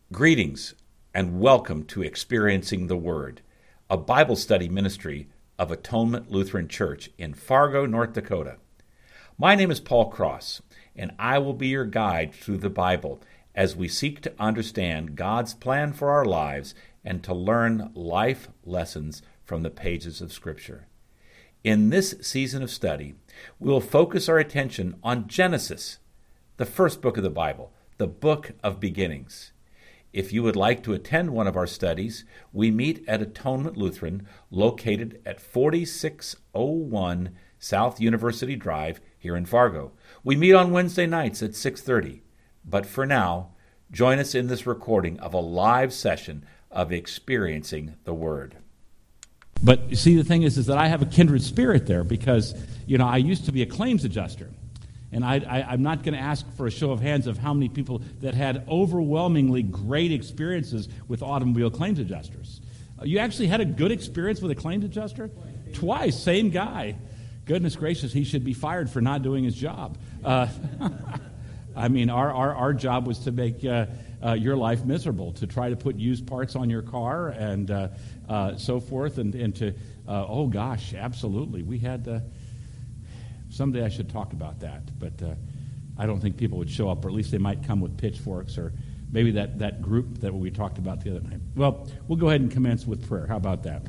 Greetings and welcome to Experiencing the Word, a Bible study ministry of Atonement Lutheran Church in Fargo, North Dakota. My name is Paul Cross, and I will be your guide through the Bible as we seek to understand God's plan for our lives and to learn life lessons from the pages of Scripture. In this season of study, we will focus our attention on Genesis, the first book of the Bible, the book of beginnings. If you would like to attend one of our studies, we meet at Atonement Lutheran, located at 4601 South University Drive here in Fargo. We meet on Wednesday nights at 6:30. But for now, join us in this recording of a live session of Experiencing the Word. But you see, the thing is that I have a kindred spirit there because, I used to be a claims adjuster. And I'm not going to ask for a show of hands of how many people that had overwhelmingly great experiences with automobile claims adjusters. You actually had a good experience with a claims adjuster? Twice, same guy. Goodness gracious, he should be fired for not doing his job. Our job was to make your life miserable, to try to put used parts on your car and so forth, and to, oh gosh, absolutely. We had... Someday I should talk about that, but I don't think people would show up, or at least they might come with pitchforks, or maybe that group that we talked about the other night. Well, we'll go ahead and commence with prayer. How about that?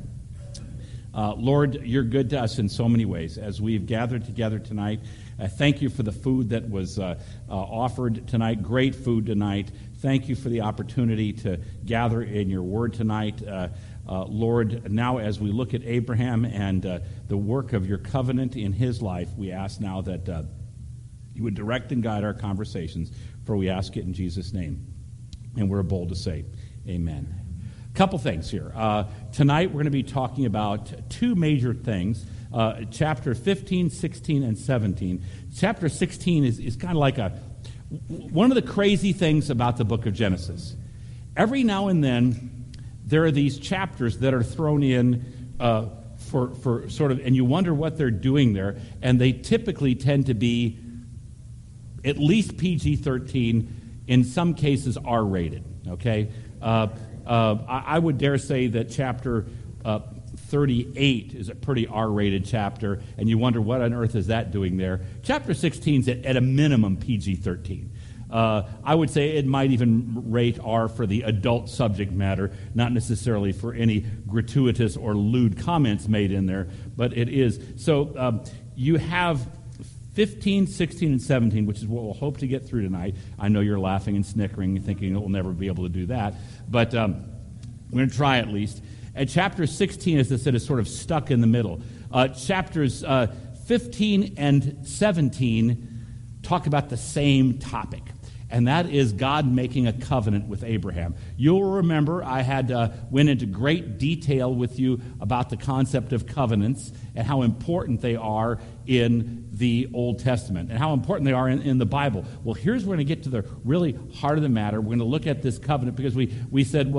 Lord, you're good to us in so many ways. As we've gathered together tonight, thank you for the food that was offered tonight, great food tonight. Thank you for the opportunity to gather in your word tonight. Lord, now as we look at Abraham and the work of your covenant in his life, we ask now that you would direct and guide our conversations, for we ask it in Jesus' name. And we're bold to say, amen. A couple things here. Tonight we're going to be talking about two major things, chapter 15, 16, and 17. Chapter 16 is kind of like one of the crazy things about the book of Genesis. Every now and then, there are these chapters that are thrown in for sort of, and you wonder what they're doing there, and they typically tend to be at least PG-13, in some cases R-rated, okay? I would dare say that chapter 38 is a pretty R-rated chapter, and you wonder what on earth is that doing there. Chapter 16 is at a minimum PG-13. I would say it might even rate R for the adult subject matter, not necessarily for any gratuitous or lewd comments made in there, but it is. So you have 15, 16, and 17, which is what we'll hope to get through tonight. I know you're laughing and snickering and thinking we'll never be able to do that, but we're going to try at least. And chapter 16, as I said, is sort of stuck in the middle. Chapters 15 and 17 talk about the same topic, and that is God making a covenant with Abraham. You'll remember I went into great detail with you about the concept of covenants and how important they are in the Old Testament and how important they are in the Bible. Well, here's where we're going to get to the really heart of the matter. We're going to look at this covenant because we said,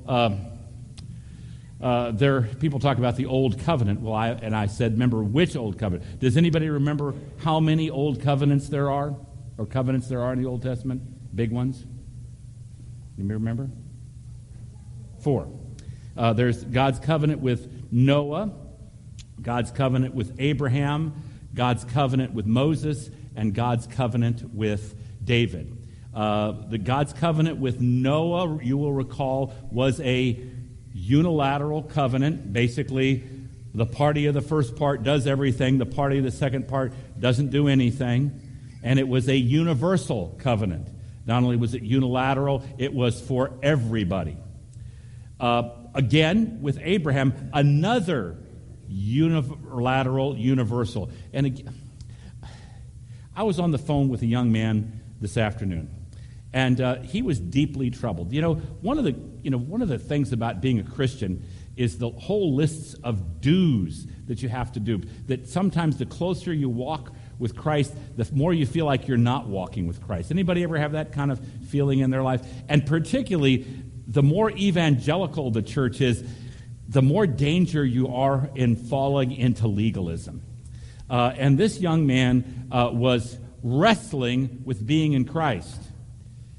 people talk about the Old Covenant. Well, I said, remember which Old Covenant? Does anybody remember how many Old Covenants there are? Or covenants there are in the Old Testament? Big ones? You remember? 4. There's God's covenant with Noah, God's covenant with Abraham, God's covenant with Moses, and God's covenant with David. The God's covenant with Noah, you will recall, was a unilateral covenant. Basically, the party of the first part does everything. The party of the second part doesn't do anything. And it was a universal covenant. Not only was it unilateral, it was for everybody. Again, with Abraham, another unilateral, universal. And again, I was on the phone with a young man this afternoon, and he was deeply troubled. One of the things about being a Christian is the whole lists of do's that you have to do. That sometimes the closer you walk with Christ, the more you feel like you're not walking with Christ. Anybody ever have that kind of feeling in their life? And particularly, the more evangelical the church is, the more danger you are in falling into legalism. And this young man was wrestling with being in Christ.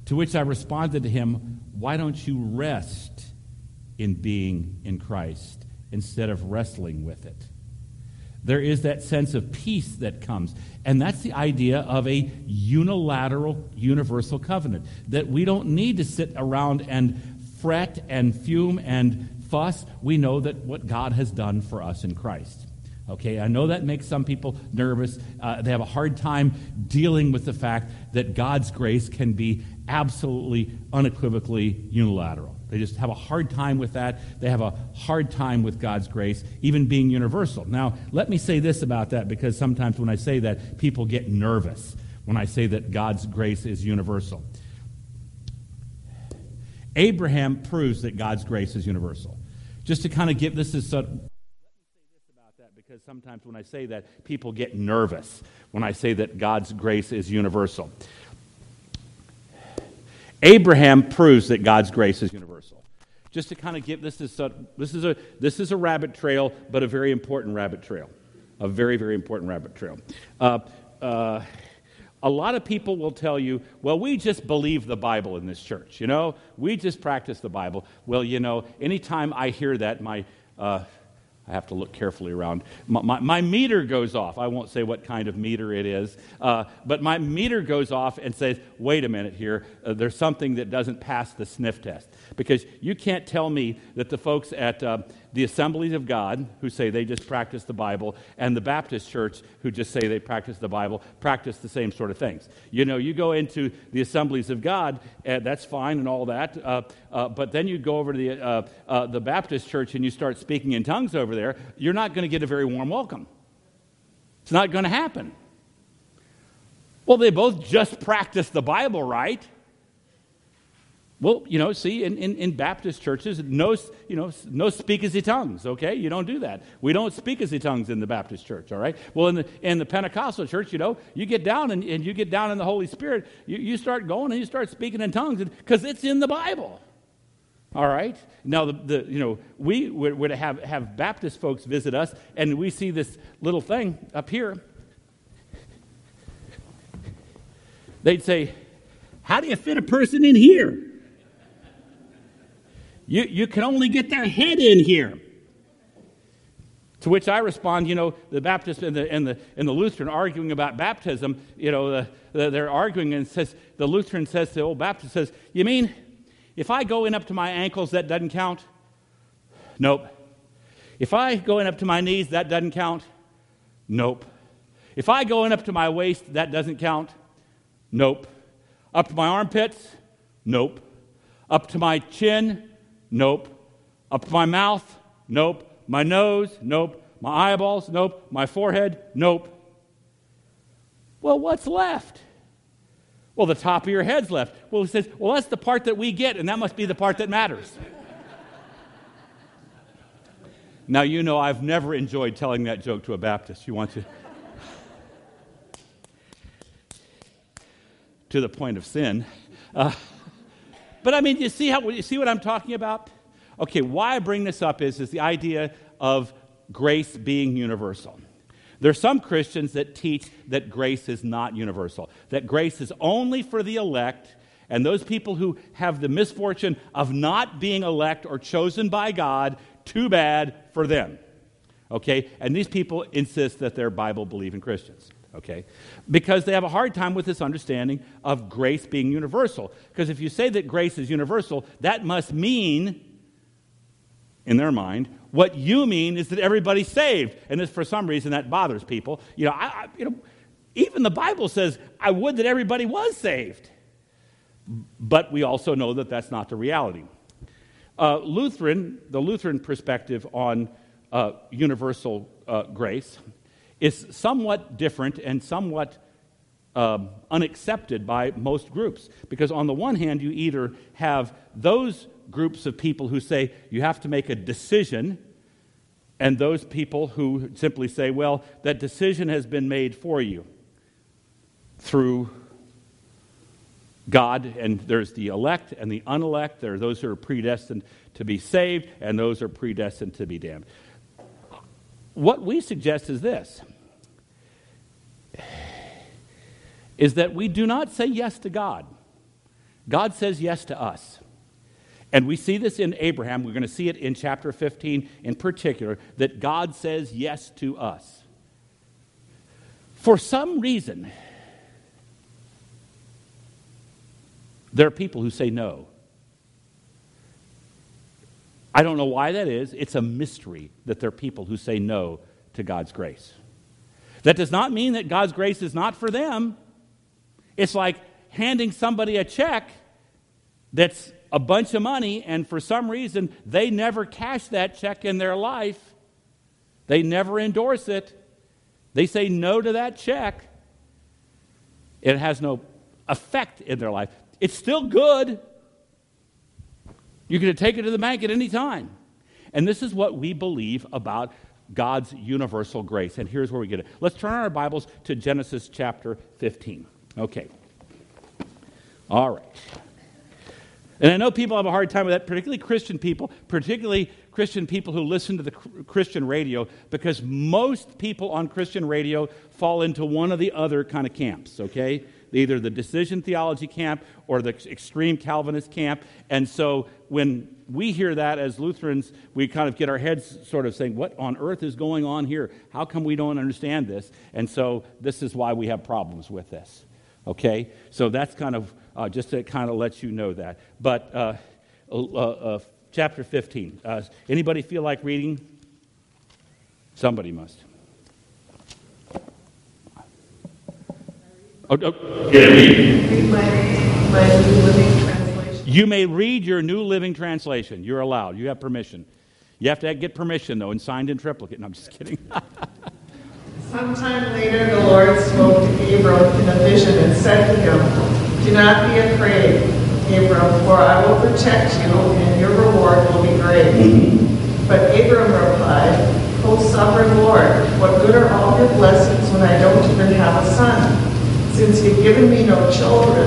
To which I responded to him, why don't you rest in being in Christ instead of wrestling with it? There is that sense of peace that comes. And that's the idea of a unilateral, universal covenant. That we don't need to sit around and fret and fume and fuss. We know that what God has done for us in Christ. Okay, I know that makes some people nervous. They have a hard time dealing with the fact that God's grace can be absolutely, unequivocally unilateral. They just have a hard time with that. They have a hard time with God's grace, even being universal. Now, let me say this about that, because sometimes when I say that, people get nervous when I say that God's grace is universal. Abraham proves that God's grace is universal. Just to kind of give this as because sometimes when I say that, people get nervous when I say that God's grace is universal. Abraham proves that God's grace is universal. Just to kind of give this is a rabbit trail, but a very important rabbit trail, a very, very important rabbit trail. A lot of people will tell you, well, we just believe the Bible in this church. We just practice the Bible. Well, anytime I hear that, I have to look carefully around. My meter goes off. I won't say what kind of meter it is, but my meter goes off and says, wait a minute here, there's something that doesn't pass the sniff test. Because you can't tell me that the folks at the Assemblies of God, who say they just practice the Bible, and the Baptist Church, who just say they practice the Bible, practice the same sort of things. You go into the Assemblies of God, that's fine and all that, but then you go over to the Baptist Church and you start speaking in tongues over there, you're not going to get a very warm welcome. It's not going to happen. Well, they both just practice the Bible, right? Well, see, in Baptist churches, no speak as tongues, okay? You don't do that. We don't speak as tongues in the Baptist church, all right? Well, in the Pentecostal church, you get down and you get down in the Holy Spirit, you start going and you start speaking in tongues because it's in the Bible, all right? Now, we would have Baptist folks visit us, and we see this little thing up here. They'd say, how do you fit a person in here? You can only get their head in here. To which I respond, the Baptist and the Lutheran arguing about baptism, they're arguing, and the Lutheran says to the old Baptist, says, you mean if I go in up to my ankles, that doesn't count? Nope. If I go in up to my knees, that doesn't count? Nope. If I go in up to my waist, that doesn't count? Nope. Up to my armpits? Nope. Up to my chin? Nope. Up to my mouth? Nope. My nose? Nope. My eyeballs? Nope. My forehead? Nope. Well, what's left? Well, the top of your head's left. Well, he says, well, that's the part that we get, and that must be the part that matters. Now, I've never enjoyed telling that joke to a Baptist. You want to the point of sin. But I mean, you see what I'm talking about? Okay, why I bring this up is the idea of grace being universal. There are some Christians that teach that grace is not universal, that grace is only for the elect, and those people who have the misfortune of not being elect or chosen by God, too bad for them. Okay, and these people insist that they're Bible-believing Christians. Okay, because they have a hard time with this understanding of grace being universal. Because if you say that grace is universal, that must mean, in their mind, what you mean is that everybody's saved. And for some reason that bothers people. Even the Bible says, I would that everybody was saved. But we also know that that's not the reality. The Lutheran perspective on universal grace is somewhat different and somewhat unaccepted by most groups. Because on the one hand, you either have those groups of people who say you have to make a decision, and those people who simply say, well, that decision has been made for you through God, and there's the elect and the unelect. There are those who are predestined to be saved, and those who are predestined to be damned. What we suggest is this, is that we do not say yes to God God says yes to us. And we see this in Abraham. We're going to see it in chapter 15 in particular, that God says yes to us. For some reason, there are people who say no. I don't know why that is. It's a mystery that there are people who say no to God's grace. That does not mean that God's grace is not for them. It's like handing somebody a check that's a bunch of money, and for some reason, they never cash that check in their life. They never endorse it. They say no to that check. It has no effect in their life. It's still good. You can take it to the bank at any time. And this is what we believe about God's universal grace. And here's where we get it. Let's turn our Bibles to Genesis chapter 15. Okay. All right. And I know people have a hard time with that, particularly Christian people who listen to the Christian radio, because most people on Christian radio fall into one of the other kind of camps, okay? Either the decision theology camp or the extreme Calvinist camp. And so when we hear that as Lutherans, we kind of get our heads sort of saying, what on earth is going on here? How come we don't understand this? And so this is why we have problems with this, okay? So that's kind of just to kind of let you know that. But chapter 15. Anybody feel like reading? Somebody must. Read my New Living Translation. You may read your New Living Translation. You're allowed. You have permission. You have to get permission, though, and signed in triplicate. No, I'm just kidding. Sometime later, the Lord spoke to Abram in a vision and said to him, "Do not be afraid, Abram, for I will protect you, and your reward will be great." But Abram replied, "O sovereign Lord, what good are all your blessings when I don't even have a son? Since you've given me no children,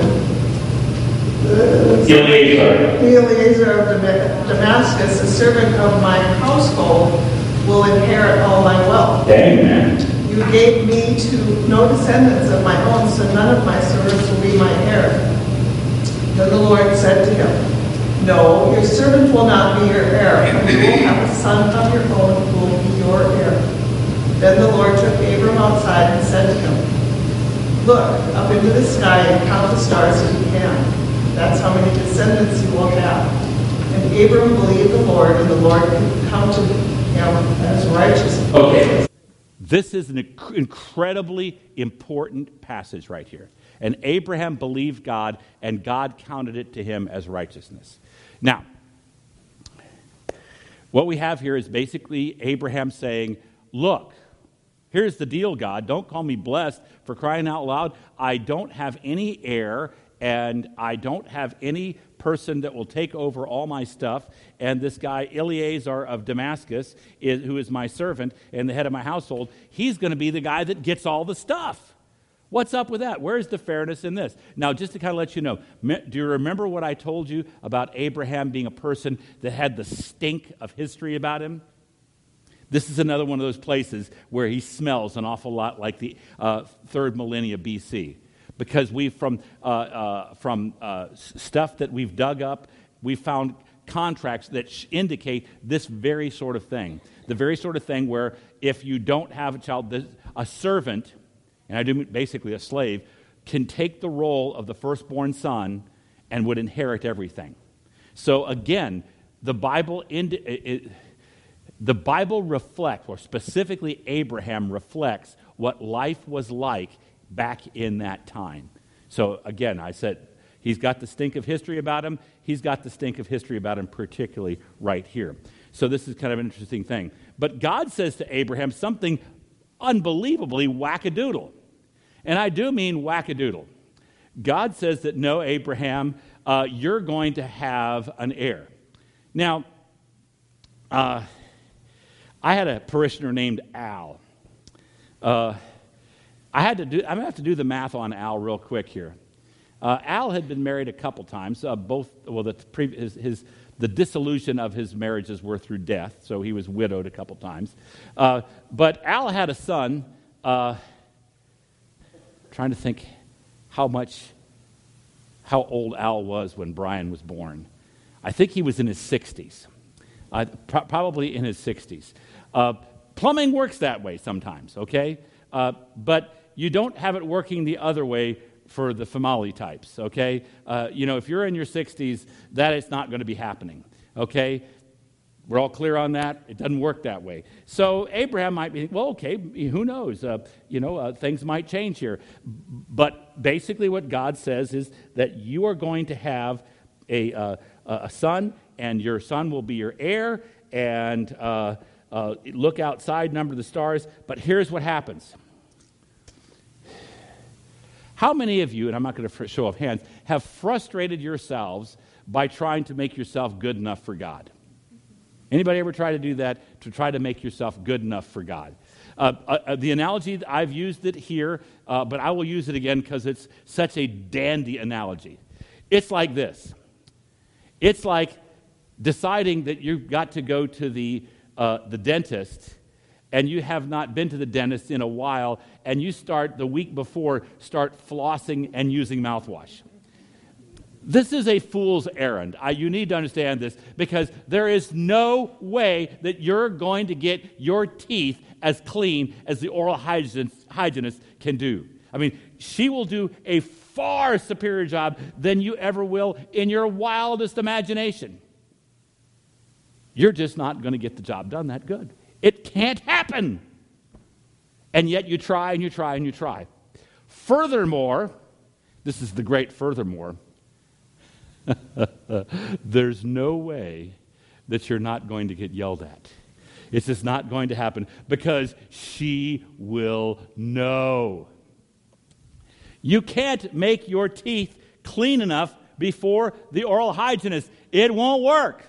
Eliezer of Damascus, a servant of my household, will inherit all my wealth. Amen. You gave me to no descendants of my own, so none of my servants will be my heir." Then the Lord said to him, "No, your servant will not be your heir, but you will have a son of your own who will be your heir." Then the Lord took Abram outside and said to him, "Look up into the sky and count the stars if you can. That's how many descendants you will have." And Abram believed the Lord, and the Lord counted him as righteous. Okay. This is an incredibly important passage right here. And Abraham believed God, and God counted it to him as righteousness. Now, what we have here is basically Abraham saying, look, here's the deal, God. Don't call me blessed, for crying out loud. I don't have any heir, and I don't have any person that will take over all my stuff. And this guy, Eliezer of Damascus, who is my servant and the head of my household, he's going to be the guy that gets all the stuff. What's up with that? Where's the fairness in this? Now, just to kind of let you know, do you remember what I told you about Abraham being a person that had the stink of history about him? This is another one of those places where he smells an awful lot like the 3rd millennia BC. Because from stuff that we've dug up, we found contracts that indicate this very sort of thing. The very sort of thing where if you don't have a child, a servant, and I do basically a slave, can take the role of the firstborn son and would inherit everything. So again, the Bible reflects, or specifically Abraham reflects, what life was like back in that time. So again, I said, he's got the stink of history about him. He's got the stink of history about him, particularly right here. So this is kind of an interesting thing. But God says to Abraham something unbelievably wackadoodle. And I do mean wackadoodle. God says that, no, Abraham, you're going to have an heir. Now, I had a parishioner named Al. I'm going to have to do the math on Al real quick here. Al had been married a couple times. The dissolution of his marriages were through death, so he was widowed a couple times. But Al had a son. Trying to think how how old Al was when Brian was born. I think he was in his 60s, probably in his 60s. Plumbing works that way sometimes, okay? But you don't have it working the other way for the family types, okay? If you're in your 60s, that is not going to be happening, okay? We're all clear on that? It doesn't work that way. So Abraham might be, well, okay, who knows? Things might change here. But basically what God says is that you are going to have a son, and your son will be your heir, and look outside, number the stars. But here's what happens. How many of you, and I'm not going to show of hands, have frustrated yourselves by trying to make yourself good enough for God? Anybody ever try to do that, to try to make yourself good enough for God? The analogy, I've used it here, but I will use it again because it's such a dandy analogy. It's like this. It's like deciding that you've got to go to the dentist, and you have not been to the dentist in a while, and you start the week before, flossing and using mouthwash. This is a fool's errand. You need to understand this, because there is no way that you're going to get your teeth as clean as the oral hygienist can do. I mean, she will do a far superior job than you ever will in your wildest imagination. You're just not going to get the job done that good. It can't happen. And yet you try and you try and you try. Furthermore, this is the great furthermore, there's no way that you're not going to get yelled at. It's just not going to happen, because she will know. You can't make your teeth clean enough before the oral hygienist. It won't work.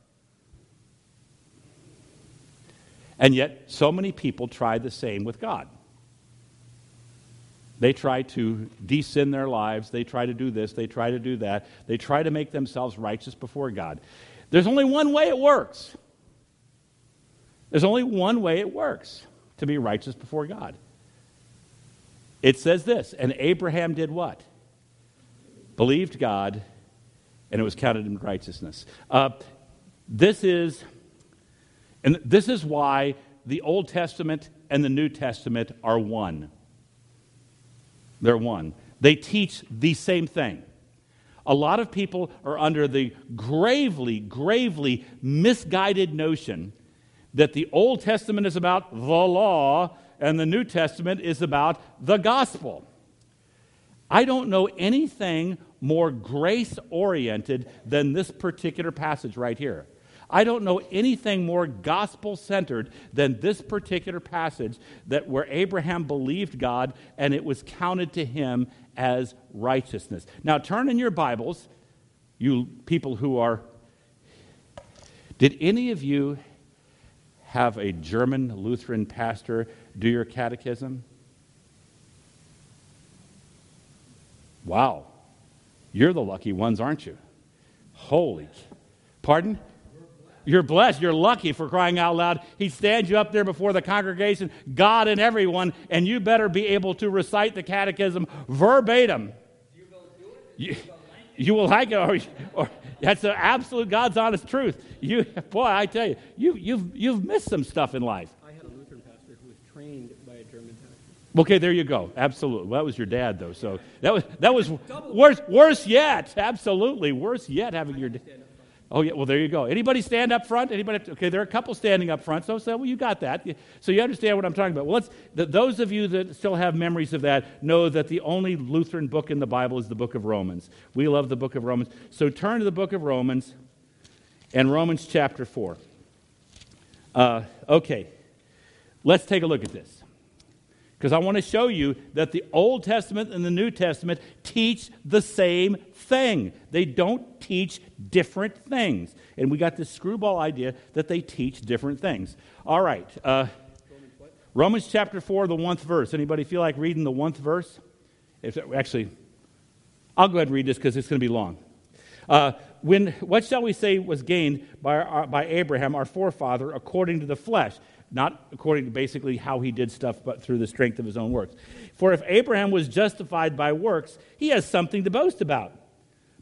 And yet, so many people try the same with God. They try to de-sin their lives. They try to do this. They try to do that. They try to make themselves righteous before God. There's only one way it works. There's only one way it works to be righteous before God. It says this, and Abraham did what? Believed God, and it was counted in righteousness. This is why the Old Testament and the New Testament are one. They're one. They teach the same thing. A lot of people are under the gravely, gravely misguided notion that the Old Testament is about the law and the New Testament is about the gospel. I don't know anything more grace-oriented than this particular passage right here. I don't know anything more gospel-centered than this particular passage, that where Abraham believed God and it was counted to him as righteousness. Now turn in your Bibles, you people who are... Did any of you have a German Lutheran pastor do your catechism? Wow. You're the lucky ones, aren't you? Holy... Pardon? You're blessed. You're lucky, for crying out loud. He stands you up there before the congregation, God and everyone, and you better be able to recite the catechism verbatim. You will like it, or that's the absolute God's honest truth. Boy, I tell you, you've missed some stuff in life. I had a Lutheran pastor who was trained by a German pastor. Okay, there you go. Absolutely. Well, that was your dad, though. So that was worse yet. Absolutely, worse yet having your dad. Oh, yeah, well, there you go. Anybody stand up front? Anybody? Okay, there are a couple standing up front. So well, you got that. So you understand what I'm talking about. Well, those of you that still have memories of that know that the only Lutheran book in the Bible is the book of Romans. We love the book of Romans. So turn to the book of Romans and Romans chapter 4. Okay, let's take a look at this, because I want to show you that the Old Testament and the New Testament teach the same thing. They don't teach different things. And we got this screwball idea that they teach different things. All right. Romans chapter 4, the 1st verse. Anybody feel like reading the 1st verse? Actually, I'll go ahead and read this because it's going to be long. What shall we say was gained by Abraham, our forefather, according to the flesh? Not according to basically how he did stuff, but through the strength of his own works. For if Abraham was justified by works, he has something to boast about,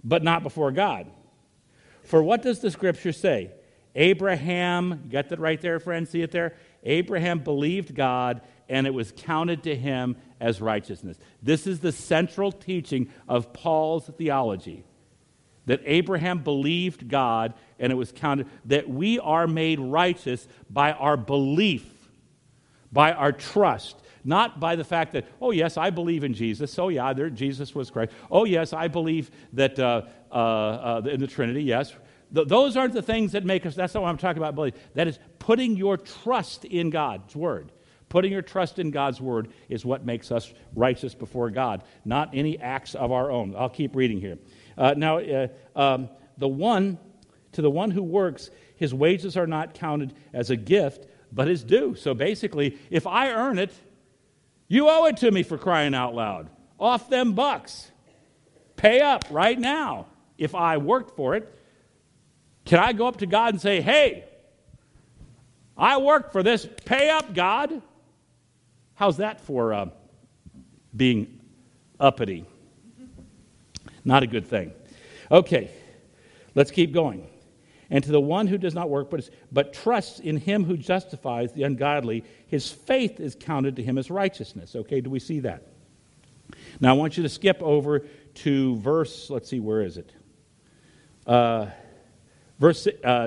but not before God. For what does the Scripture say? Abraham, you got that right there, friend? See it there? Abraham believed God, and it was counted to him as righteousness. This is the central teaching of Paul's theology, that Abraham believed God, and it was counted, that we are made righteous by our belief, by our trust, not by the fact that, oh, yes, I believe in Jesus. Oh, yeah, Jesus was Christ. Oh, yes, I believe that in the Trinity, yes. Those aren't the things that make us, that's not what I'm talking about, belief. That is putting your trust in God's Word. Putting your trust in God's Word is what makes us righteous before God, not any acts of our own. I'll keep reading here. To the one who works, his wages are not counted as a gift, but as due. So basically, if I earn it, you owe it to me, for crying out loud. Off them bucks. Pay up right now. If I worked for it, can I go up to God and say, hey, I worked for this, pay up, God? How's that for being uppity? Not a good thing. Okay, let's keep going. And to the one who does not work, but trusts in him who justifies the ungodly, his faith is counted to him as righteousness. Okay, do we see that? Now I want you to skip over to verse, let's see, where is it? Verse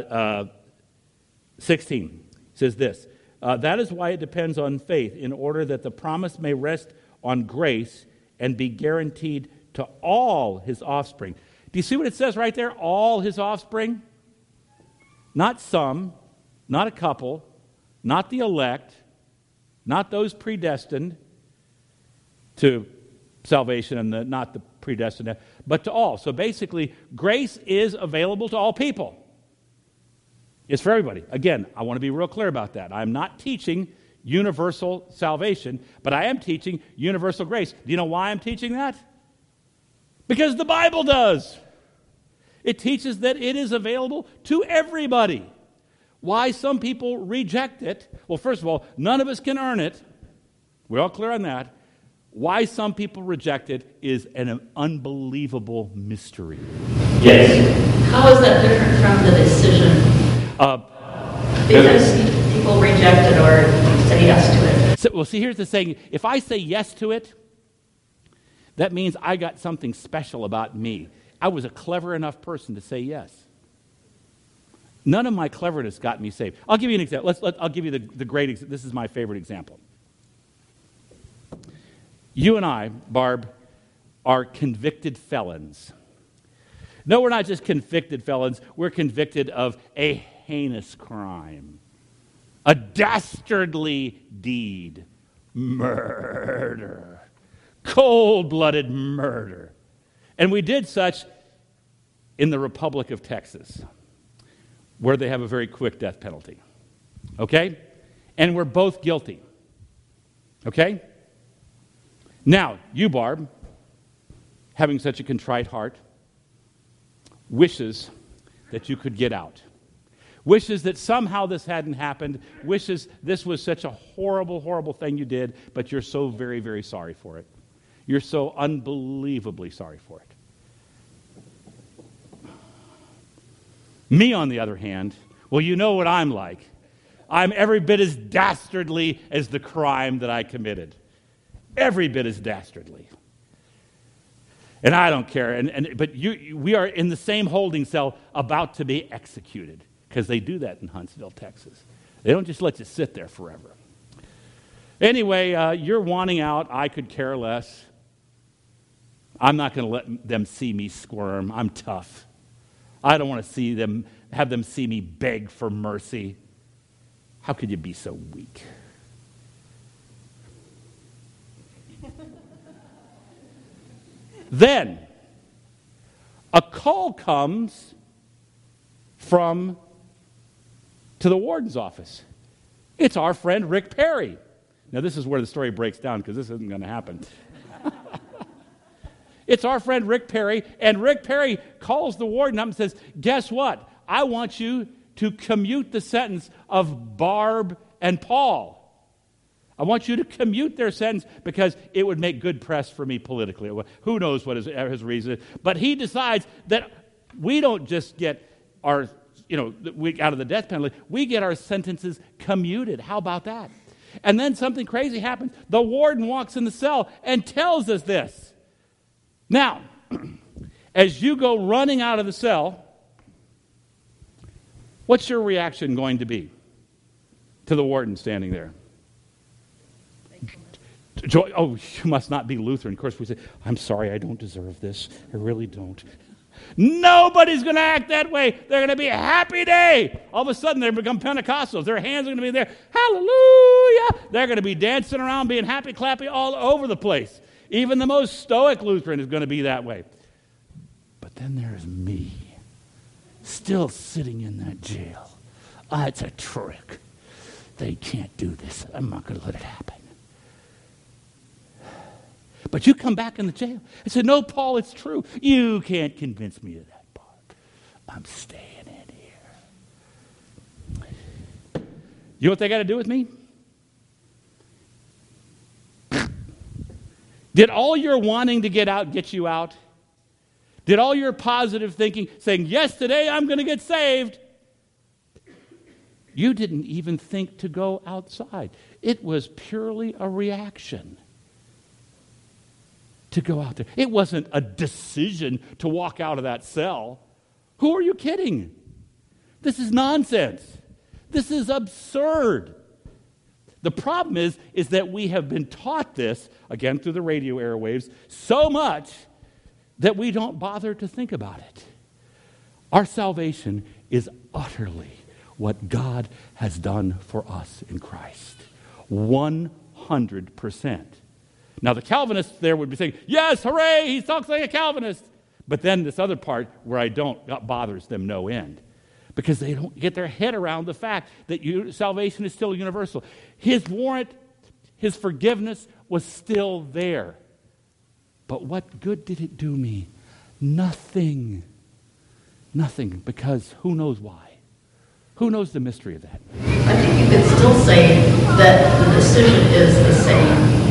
16 says this, that is why it depends on faith, in order that the promise may rest on grace and be guaranteed to all his offspring. Do you see what it says right there? All his offspring? Not some, not a couple, not the elect, not those predestined to salvation and not the predestined, but to all. So basically, grace is available to all people. It's for everybody. Again, I want to be real clear about that. I'm not teaching universal salvation, but I am teaching universal grace. Do you know why I'm teaching that? Because the Bible does. It teaches that it is available to everybody. Why some people reject it? Well, first of all, none of us can earn it. We're all clear on that. Why some people reject it is an unbelievable mystery. Yes. How is that different from the decision? Because people reject it or say yes to it. So, well, see, here's the saying. If I say yes to it, that means I got something special about me. I was a clever enough person to say yes. None of my cleverness got me saved. I'll give you an example. I'll give you the great example. This is my favorite example. You and I, Barb, are convicted felons. No, we're not just convicted felons. We're convicted of a heinous crime, a dastardly deed, murder, cold-blooded murder. And we did such in the Republic of Texas, where they have a very quick death penalty. Okay? And we're both guilty. Okay? Now, you, Barb, having such a contrite heart, wishes that you could get out. Wishes that somehow this hadn't happened. Wishes this was such a horrible, horrible thing you did, but you're so very, very sorry for it. You're so unbelievably sorry for it. Me, on the other hand, well, you know what I'm like. I'm every bit as dastardly as the crime that I committed. Every bit as dastardly. And I don't care. But we are in the same holding cell about to be executed, because they do that in Huntsville, Texas. They don't just let you sit there forever. Anyway, you're wanting out. I could care less. I'm not going to let them see me squirm. I'm tough. I don't want to have them see me beg for mercy. How could you be so weak? Then, a call comes to the warden's office. It's our friend Rick Perry. Now, this is where the story breaks down, because this isn't going to happen. It's our friend Rick Perry, and Rick Perry calls the warden up and says, guess what? I want you to commute the sentence of Barb and Paul. I want you to commute their sentence because it would make good press for me politically. Who knows what his reason is. But he decides that we don't just get our, out of the death penalty, we get our sentences commuted. How about that? And then something crazy happens. The warden walks in the cell and tells us this. Now, as you go running out of the cell, what's your reaction going to be to the warden standing there? Joy, oh, you must not be Lutheran. Of course, we say, I'm sorry, I don't deserve this. I really don't. Nobody's going to act that way. They're going to be a happy day. All of a sudden, they become Pentecostals. Their hands are going to be there. Hallelujah. They're going to be dancing around, being happy, clappy all over the place. Even the most stoic Lutheran is going to be that way. But then there's me, still sitting in that jail. It's a trick. They can't do this. I'm not going to let it happen. But you come back in the jail and say, no, Paul, it's true. You can't convince me of that part. I'm staying in here. You know what they got to do with me? Did all your wanting to get out get you out? Did all your positive thinking, saying, yes, today I'm going to get saved? You didn't even think to go outside. It was purely a reaction to go out there. It wasn't a decision to walk out of that cell. Who are you kidding? This is nonsense. This is absurd. The problem is that we have been taught this, again through the radio airwaves, so much that we don't bother to think about it. Our salvation is utterly what God has done for us in Christ. 100%. Now, the Calvinists there would be saying, yes, hooray, he talks like a Calvinist. But then this other part where I don't, that bothers them no end. Because they don't get their head around the fact that salvation is still universal. His warrant, his forgiveness was still there. But what good did it do me? Nothing. Nothing, because who knows why? Who knows the mystery of that? I think you could still say that the decision is the same.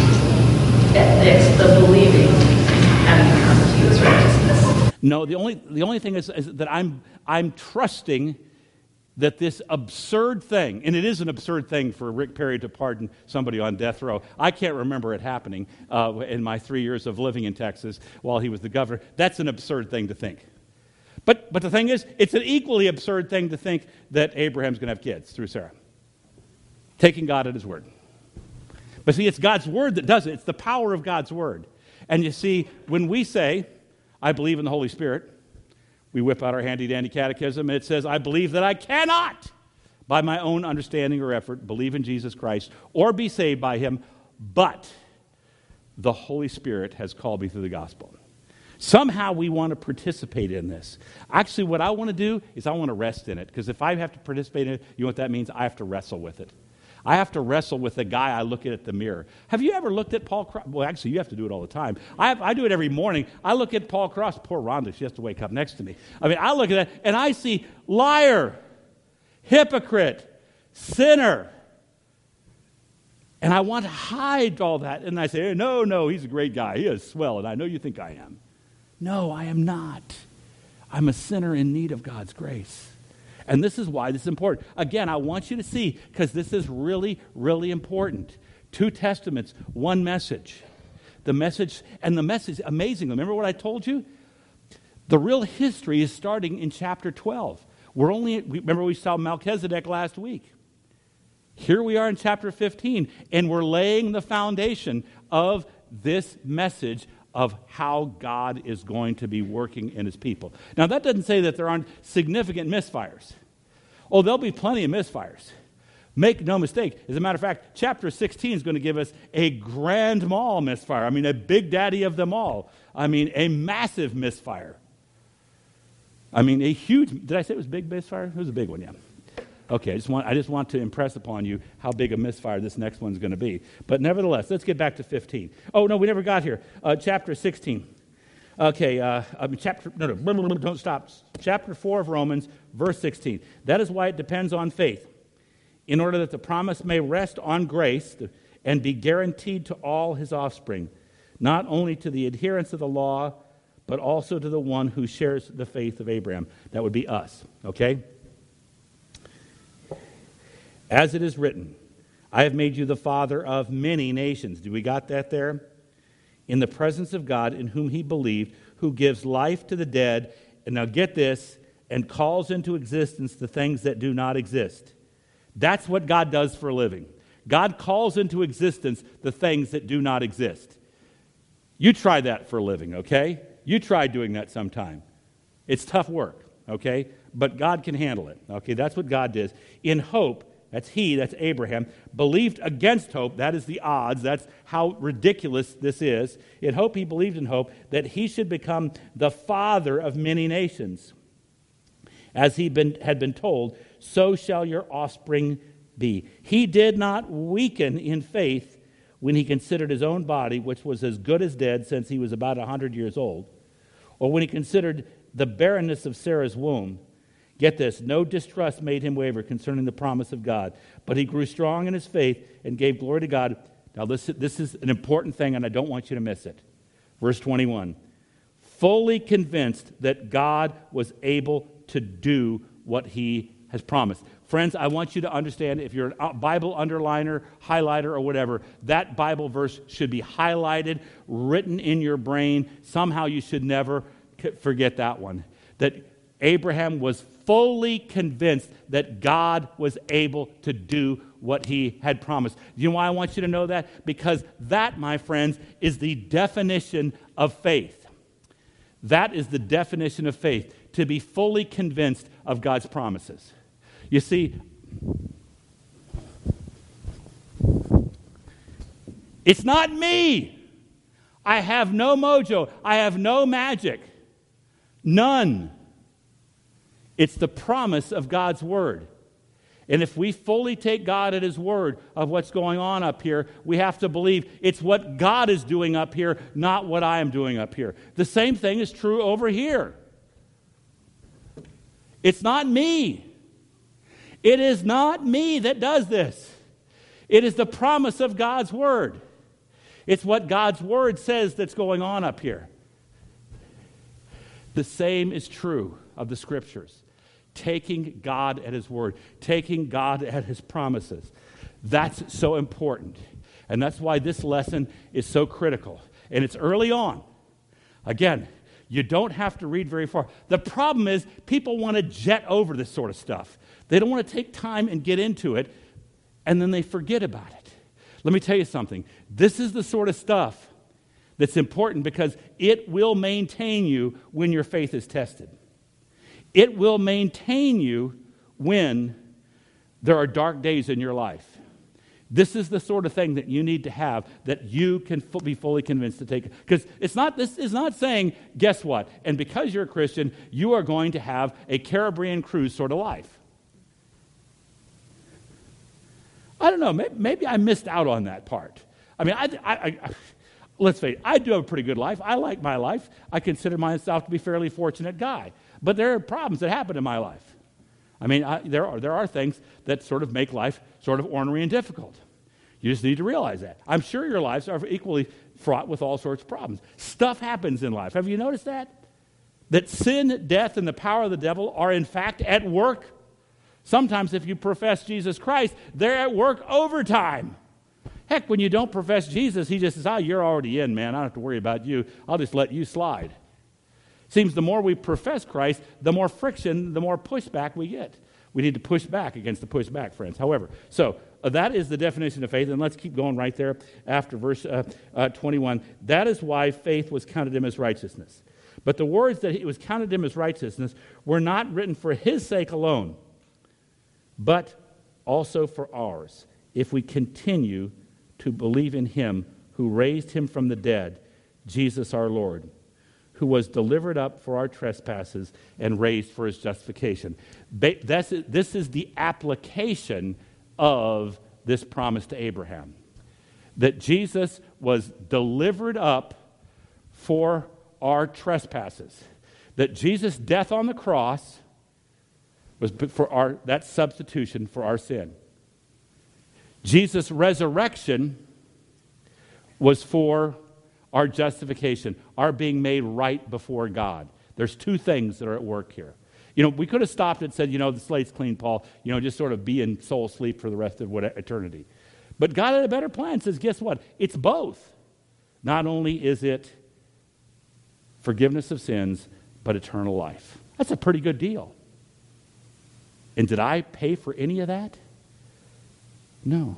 The believing having come to you as righteousness. No, the only thing is that I'm trusting that this absurd thing, and it is an absurd thing for Rick Perry to pardon somebody on death row. I can't remember it happening in my 3 years of living in Texas while he was the governor. That's an absurd thing to think. But the thing is, it's an equally absurd thing to think that Abraham's going to have kids through Sarah. Taking God at his word. But see, it's God's word that does it. It's the power of God's word. And you see, when we say, I believe in the Holy Spirit, we whip out our handy-dandy catechism, and it says, I believe that I cannot, by my own understanding or effort, believe in Jesus Christ or be saved by him, but the Holy Spirit has called me through the gospel. Somehow we want to participate in this. Actually, what I want to do is I want to rest in it, because if I have to participate in it, you know what that means? I have to wrestle with it. I have to wrestle with the guy I look at the mirror. Have you ever looked at Paul Cross? Well, actually, you have to do it all the time. I do it every morning. I look at Paul Cross. Poor Rhonda, she has to wake up next to me. I mean, I look at that, and I see liar, hypocrite, sinner. And I want to hide all that. And I say, hey, no, he's a great guy. He is swell, and I know you think I am. No, I am not. I'm a sinner in need of God's grace. And this is why this is important. Again, I want you to see, because this is really, really important. 2 testaments, 1 message. The message, amazing. Remember what I told you? The real history is starting in chapter 12. Remember we saw Melchizedek last week. Here we are in chapter 15, and we're laying the foundation of this message of how God is going to be working in his people. Now, that doesn't say that there aren't significant misfires. Oh, there'll be plenty of misfires. Make no mistake. As a matter of fact, chapter 16 is going to give us a grand mal misfire. I mean, a big daddy of them all. I mean, a massive misfire. I mean, a huge, did I say it was big misfire? It was a big one, yeah. Okay, I just want to impress upon you how big a misfire this next one's going to be. But nevertheless, let's get back to 15. Oh, no, we never got here. Chapter 16. Okay, don't stop. Chapter 4 of Romans, verse 16. That is why it depends on faith. in order that the promise may rest on grace and be guaranteed to all his offspring, not only to the adherents of the law, but also to the one who shares the faith of Abraham. That would be us, okay? As it is written, I have made you the father of many nations. Do we got that there? In the presence of God, in whom he believed, who gives life to the dead, and now get this, and calls into existence the things that do not exist. That's what God does for a living. God calls into existence the things that do not exist. You try that for a living, okay? You try doing that sometime. It's tough work, okay? But God can handle it, okay? That's what God does. In hope, that's Abraham, believed against hope, that is the odds, that's how ridiculous this is. In hope, he believed in hope that he should become the father of many nations. As he had been told, so shall your offspring be. He did not weaken in faith when he considered his own body, which was as good as dead since he was about 100 years old, or when he considered the barrenness of Sarah's womb. Get this, no distrust made him waver concerning the promise of God, but he grew strong in his faith and gave glory to God. Now this is an important thing, and I don't want you to miss it. Verse 21, fully convinced that God was able to do what he has promised. Friends, I want you to understand, if you're a Bible underliner, highlighter, or whatever, that Bible verse should be highlighted, written in your brain. Somehow you should never forget that one. That Abraham was fully convinced that God was able to do what he had promised. You know why I want you to know that? Because that, my friends, is the definition of faith. That is the definition of faith, to be fully convinced of God's promises. You see, it's not me. I have no mojo. I have no magic. None. It's the promise of God's word. And if we fully take God at his word of what's going on up here, we have to believe it's what God is doing up here, not what I am doing up here. The same thing is true over here. It's not me. It is not me that does this. It is the promise of God's word. It's what God's word says that's going on up here. The same is true of the scriptures. Taking God at his word, taking God at his promises. That's so important. And that's why this lesson is so critical. And it's early on. Again, you don't have to read very far. The problem is people want to jet over this sort of stuff. They don't want to take time and get into it, and then they forget about it. Let me tell you something. This is the sort of stuff that's important because it will maintain you when your faith is tested. It will maintain you when there are dark days in your life. This is the sort of thing that you need to have that you can be fully convinced to take. Because this is not saying, guess what? And because you're a Christian, you are going to have a Caribbean cruise sort of life. I don't know. Maybe I missed out on that part. I mean, let's face it, I do have a pretty good life. I like my life. I consider myself to be a fairly fortunate guy. But there are problems that happen in my life. I mean, there are things that sort of make life sort of ornery and difficult. You just need to realize that. I'm sure your lives are equally fraught with all sorts of problems. Stuff happens in life. Have you noticed that? That sin, death, and the power of the devil are in fact at work. Sometimes if you profess Jesus Christ, they're at work overtime. Heck, when you don't profess Jesus, he just says, you're already in, man. I don't have to worry about you. I'll just let you slide. Seems the more we profess Christ, the more friction, the more pushback we get. We need to push back against the pushback, friends. However, so that is the definition of faith, and let's keep going right there after verse 21. That is why faith was counted him as righteousness. But the words that it was counted him as righteousness were not written for his sake alone, but also for ours, if we continue to believe in him who raised him from the dead, Jesus our Lord, who was delivered up for our trespasses and raised for his justification. This is the application of this promise to Abraham, that Jesus was delivered up for our trespasses, that Jesus' death on the cross was for that substitution for our sin. Jesus' resurrection was for our justification, our being made right before God. There's two things that are at work here. We could have stopped and said, the slate's clean, Paul. Just sort of be in soul sleep for the rest of eternity. But God had a better plan. Says, guess what? It's both. Not only is it forgiveness of sins, but eternal life. That's a pretty good deal. And did I pay for any of that? No.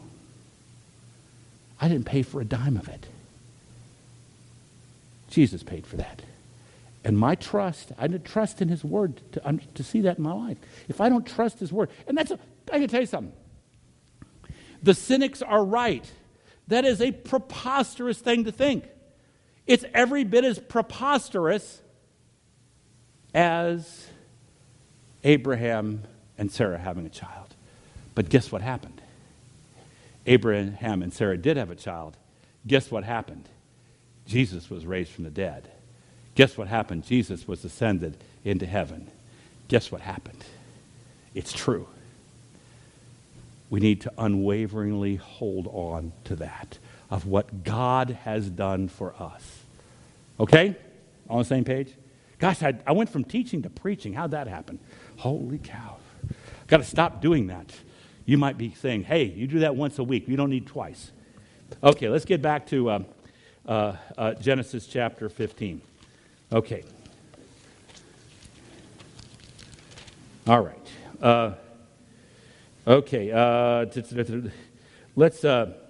I didn't pay for a dime of it. Jesus paid for that. And my trust, I need trust in his word to see that in my life. If I don't trust his word, and I can tell you something. The cynics are right. That is a preposterous thing to think. It's every bit as preposterous as Abraham and Sarah having a child. But guess what happened? Abraham and Sarah did have a child. Guess what happened? Jesus was raised from the dead. Guess what happened? Jesus was ascended into heaven. Guess what happened? It's true. We need to unwaveringly hold on to that, of what God has done for us. Okay? On the same page? Gosh, I went from teaching to preaching. How'd that happen? Holy cow. Got to stop doing that. You might be saying, hey, you do that once a week. You don't need twice. Okay, let's get back to Genesis chapter 15. Okay. All right. Okay. Let's.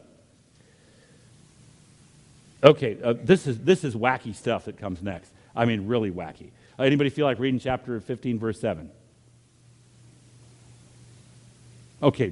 Okay. This is wacky stuff that comes next. I mean, really wacky. Anybody feel like reading chapter 15, verse 7? Okay.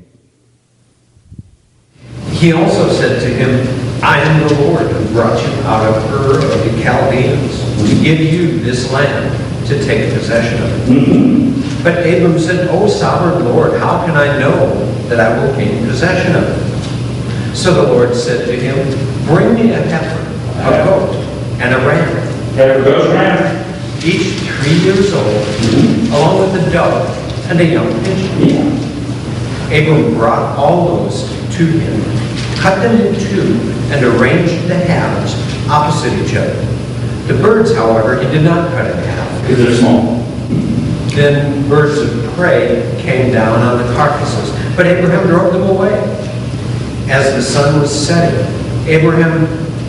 He also said to him, I am the Lord who brought you out of Ur of the Chaldeans to give you this land to take possession of it. Mm-hmm. But Abram said, O sovereign Lord, how can I know that I will gain possession of it? So the Lord said to him, bring me a heifer, a goat, and a ram. Heifer, goat, ram. Each 3 years old, along with a dove and a young pigeon. Yeah. Abram brought all those to him, cut them in two, and arranged the halves opposite each other. The birds, however, he did not cut in half, because they're small. Then birds of prey came down on the carcasses, but Abraham drove them away. As the sun was setting, Abram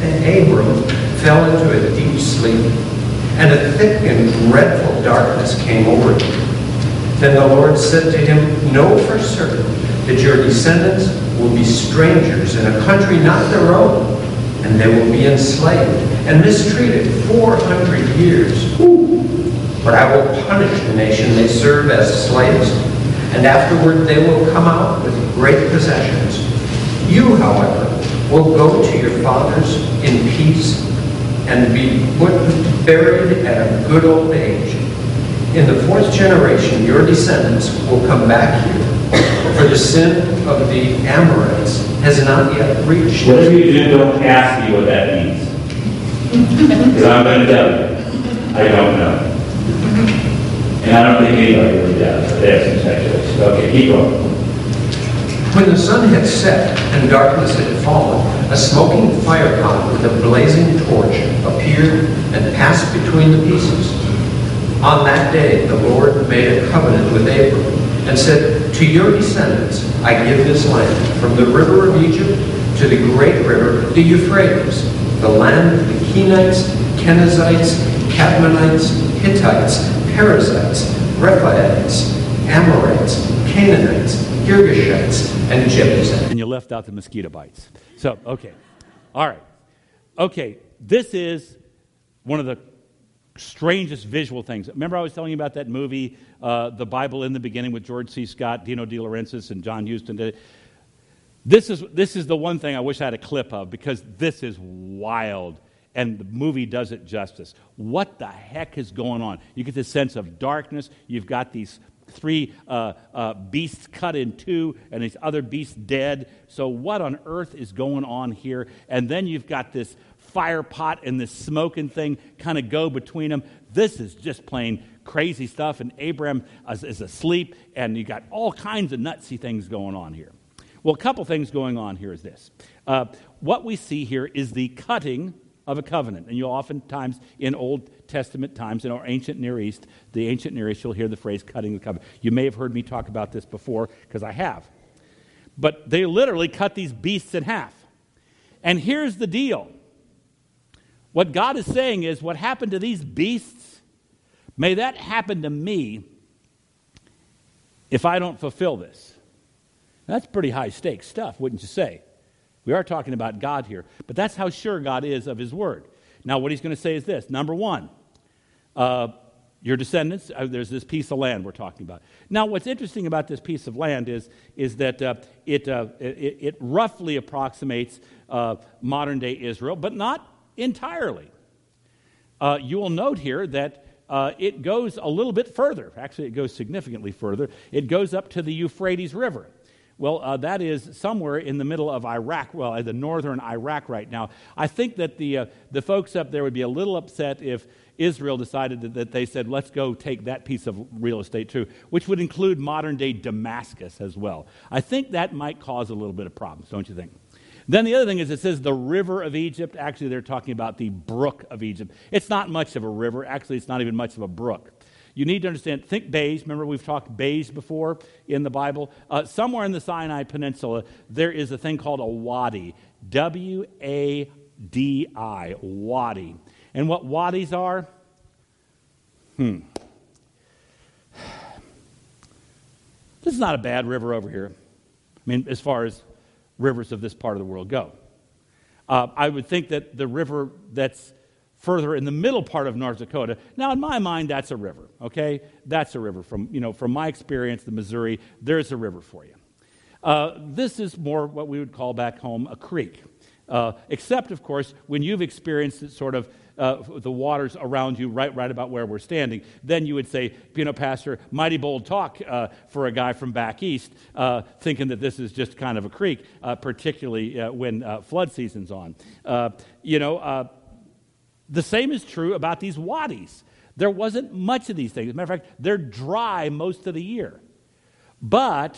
fell into a deep sleep, and a thick and dreadful darkness came over him. Then the Lord said to him, know for certain that your descendants will be strangers in a country not their own, and they will be enslaved and mistreated 400 years. But I will punish the nation they serve as slaves, and afterward they will come out with great possessions. You, however, will go to your fathers in peace and be buried at a good old age. In the fourth generation, your descendants will come back here, for the sin of the Amorites has not yet reached. Whatever you do, don't ask me what that means. Because I'm going to tell you. I don't know. And I don't think anybody really does, but there's some speculation. Okay, keep going. When the sun had set and darkness had fallen, a smoking fire pot with a blazing torch appeared and passed between the pieces. On that day, the Lord made a covenant with Abram and said, to your descendants I give this land, from the river of Egypt to the great river, the Euphrates, the land of the Kenites, Kenizzites, Cadmonites, Hittites, Perizzites, Rephaites, Amorites, Canaanites, Girgashites, and Jebusites. And you left out the mosquito bites. So, okay. All right. Okay, this is one of the strangest visual things. Remember I was telling you about that movie, The Bible in the Beginning, with George C. Scott, Dino De Laurentiis, and John Huston did it. This is the one thing I wish I had a clip of, because this is wild, and the movie does it justice. What the heck is going on? You get this sense of darkness. You've got these three beasts cut in two, and these other beasts dead. So what on earth is going on here? And then you've got this fire pot and this smoking thing kind of go between them. This is just plain crazy stuff, and Abraham is asleep, and you got all kinds of nutsy things going on here. Well, a couple things going on here is this. What we see here is the cutting of a covenant. And you'll oftentimes, in Old Testament times, in our ancient Near East, you'll hear the phrase cutting the covenant. You may have heard me talk about this before, because I have. But they literally cut these beasts in half. And here's the deal. What God is saying is, what happened to these beasts, may that happen to me if I don't fulfill this. That's pretty high stakes stuff, wouldn't you say? We are talking about God here, but that's how sure God is of his word. Now, what he's going to say is this. Number one, your descendants, there's this piece of land we're talking about. Now, what's interesting about this piece of land is that it roughly approximates modern-day Israel, but not entirely. You will note here that it goes a little bit further. Actually, it goes significantly further. It goes up to the Euphrates River. Well, that is somewhere in the middle of Iraq, the northern Iraq right now. I think that the folks up there would be a little upset if Israel decided that they said, let's go take that piece of real estate too, which would include modern-day Damascus as well. I think that might cause a little bit of problems, don't you think? Then the other thing is it says the river of Egypt. Actually, they're talking about the brook of Egypt. It's not much of a river. Actually, it's not even much of a brook. You need to understand, think bays. Remember, we've talked bays before in the Bible. Somewhere in the Sinai Peninsula, there is a thing called a wadi. W-A-D-I, wadi. And what wadis are? This is not a bad river over here. I mean, as far as rivers of this part of the world go. I would think that the river that's further in the middle part of North Dakota, now in my mind, that's a river, okay? That's a river. From my experience, the Missouri, there's a river for you. This is more what we would call back home a creek. Except, of course, when you've experienced it sort of the waters around you right about where we're standing, then you would say, Pastor, mighty bold talk for a guy from back east, thinking that this is just kind of a creek, particularly when flood season's on. The same is true about these wadis. There wasn't much of these things. As a matter of fact, they're dry most of the year. But,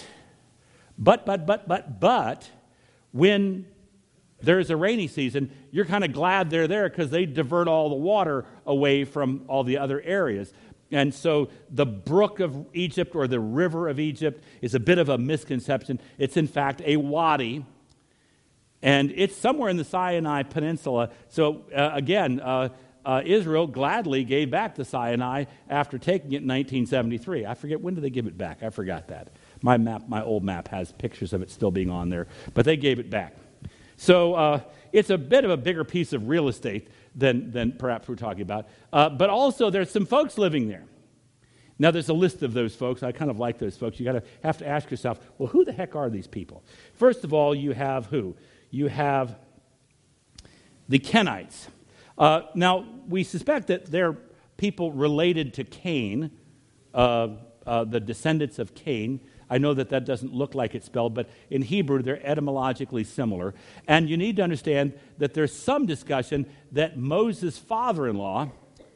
when there's a rainy season, you're kind of glad they're there because they divert all the water away from all the other areas. And so the brook of Egypt or the river of Egypt is a bit of a misconception. It's in fact a wadi. And it's somewhere in the Sinai Peninsula. So Israel gladly gave back the Sinai after taking it in 1973. I forget, when did they give it back? I forgot that. My old map has pictures of it still being on there. But they gave it back. So it's a bit of a bigger piece of real estate than perhaps we're talking about. But also there's some folks living there. Now there's a list of those folks. I kind of like those folks. You have to ask yourself, well, who the heck are these people? First of all, you have who? You have the Kenites. Now, we suspect that they're people related to Cain, the descendants of Cain. I know that doesn't look like it's spelled, but in Hebrew, they're etymologically similar. And you need to understand that there's some discussion that Moses' father-in-law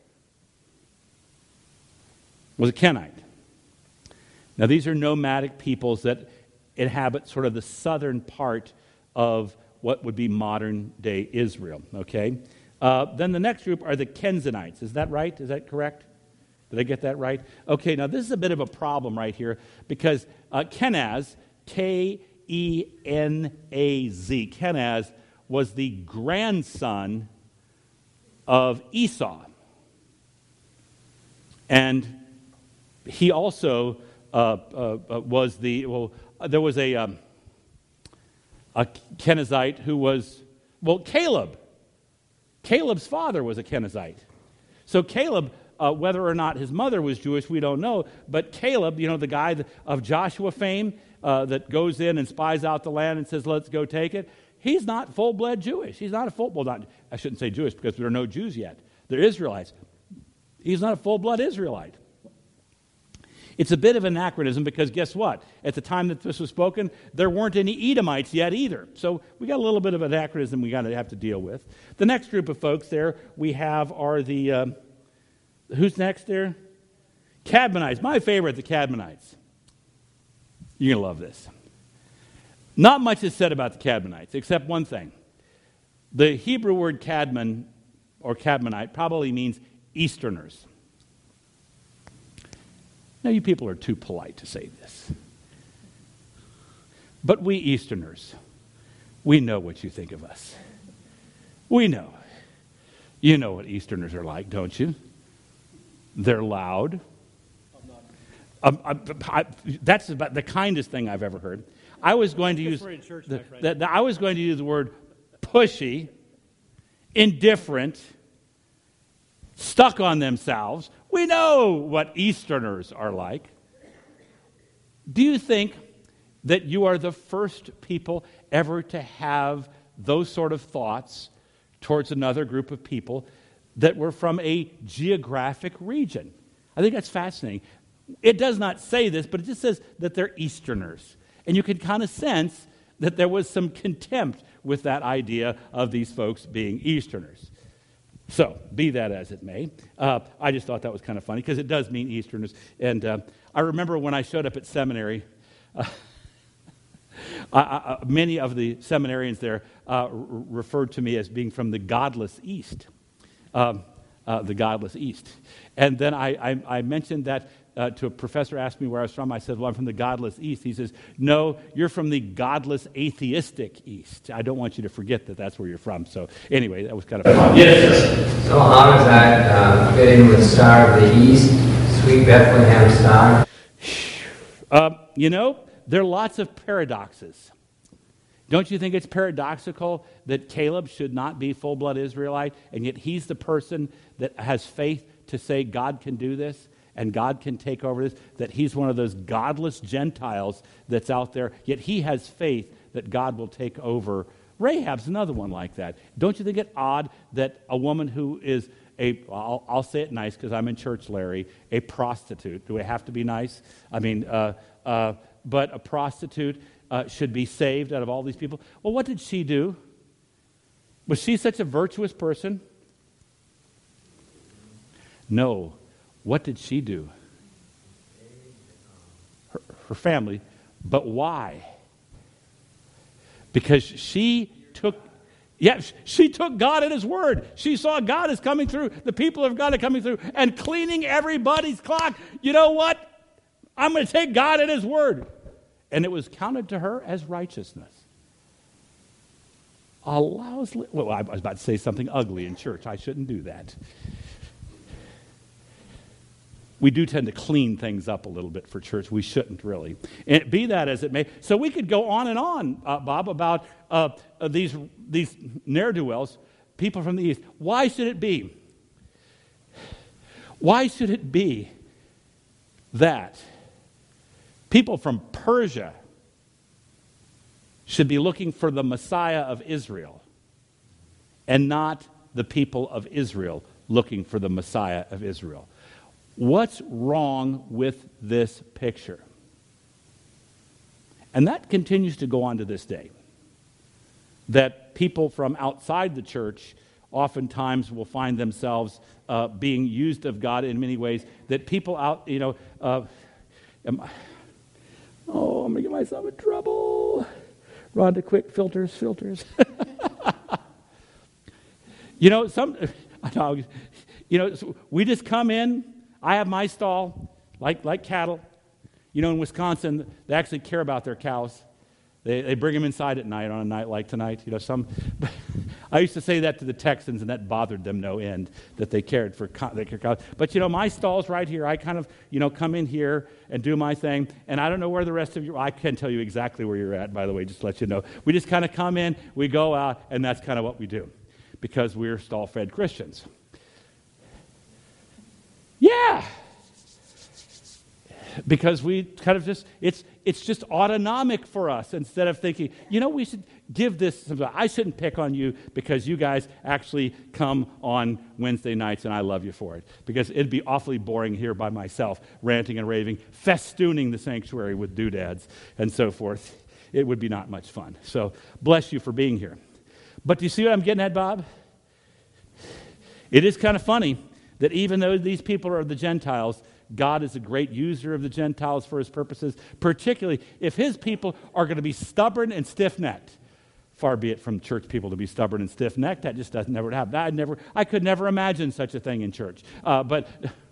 was a Kenite. Now, these are nomadic peoples that inhabit sort of the southern part of what would be modern-day Israel, okay? Then the next group are the Kenzanites. Is that right? Is that correct? Did I get that right? Okay, now this is a bit of a problem right here because Kenaz, K-E-N-A-Z, Kenaz was the grandson of Esau. And he also was there was a Kenizzite who was, Caleb. Caleb's father was a Kenizzite. So Caleb, whether or not his mother was Jewish, we don't know, but Caleb, the guy of Joshua fame that goes in and spies out the land and says, let's go take it, he's not full-blood Jewish. He's not I shouldn't say Jewish because there are no Jews yet. They're Israelites. He's not a full-blood Israelite. It's a bit of an anachronism because guess what? At the time that this was spoken, there weren't any Edomites yet either. So we got a little bit of an anachronism we got to have to deal with. The next group of folks there we have are the, who's next there? Cadmonites. My favorite, the Cadmonites. You're going to love this. Not much is said about the Cadmonites, except one thing. The Hebrew word Cadmon, or Cadmonite, probably means Easterners. Now, you people are too polite to say this. But we Easterners, we know what you think of us. We know. You know what Easterners are like, don't you? They're loud. That's about the kindest thing I've ever heard. I was going to use the word pushy, indifferent, stuck on themselves. We know what Easterners are like. Do you think that you are the first people ever to have those sort of thoughts towards another group of people that were from a geographic region? I think that's fascinating. It does not say this, but it just says that they're Easterners. And you can kind of sense that there was some contempt with that idea of these folks being Easterners. So, be that as it may, I just thought that was kind of funny because it does mean Easterners. And I remember when I showed up at seminary, many of the seminarians there referred to me as being from the godless East. The godless East. And then I mentioned that to a professor asked me where I was from. I said, well, I'm from the godless East. He says, no, you're from the godless atheistic East. I don't want you to forget that that's where you're from. So anyway, that was kind of fun. Yes. So how does that fit in with Star of the East, Sweet Bethlehem Star? There are lots of paradoxes. Don't you think it's paradoxical that Caleb should not be full-blood Israelite, and yet he's the person that has faith to say God can do this and God can take over this, that he's one of those godless Gentiles that's out there, yet he has faith that God will take over. Rahab's another one like that. Don't you think it odd that a woman who is I'll say it nice because I'm in church, Larry, a prostitute. Do we have to be nice? I mean, but a prostitute should be saved out of all these people. Well, what did she do? Was she such a virtuous person? No. What did she do? Her family. But why? Because she took God at his word. She saw God is coming through. The people of God are coming through and cleaning everybody's clock. You know what? I'm going to take God at his word. And it was counted to her as righteousness. Well, I was about to say something ugly in church. I shouldn't do that. We do tend to clean things up a little bit for church. We shouldn't really. And be that as it may. So we could go on and on, Bob, about these ne'er-do-wells, people from the East. Why should it be? Why should it be that people from Persia should be looking for the Messiah of Israel and not the people of Israel looking for the Messiah of Israel? What's wrong with this picture? And that continues to go on to this day. That people from outside the church oftentimes will find themselves being used of God in many ways. That people out, I'm going to get myself in trouble. Rhonda, quick, filters. We just come in. I have my stall, like cattle. In Wisconsin, they actually care about their cows. They bring them inside at night on a night like tonight. I used to say that to the Texans, and that bothered them no end, that they cared for cows. But, my stall's right here. I kind of, come in here and do my thing. And I don't know where the rest of you, I can tell you exactly where you're at, by the way, just to let you know. We just kind of come in, we go out, and that's kind of what we do because we're stall-fed Christians. Yeah. Because we kind of just, it's just autonomic for us instead of thinking, we should give this some, I shouldn't pick on you because you guys actually come on Wednesday nights and I love you for it. Because it'd be awfully boring here by myself, ranting and raving, festooning the sanctuary with doodads and so forth. It would be not much fun. So bless you for being here. But do you see what I'm getting at, Bob? It is kind of funny that even though these people are the Gentiles, God is a great user of the Gentiles for his purposes, particularly if his people are going to be stubborn and stiff-necked. Far be it from church people to be stubborn and stiff-necked. That just doesn't never happen. I could never imagine such a thing in church. But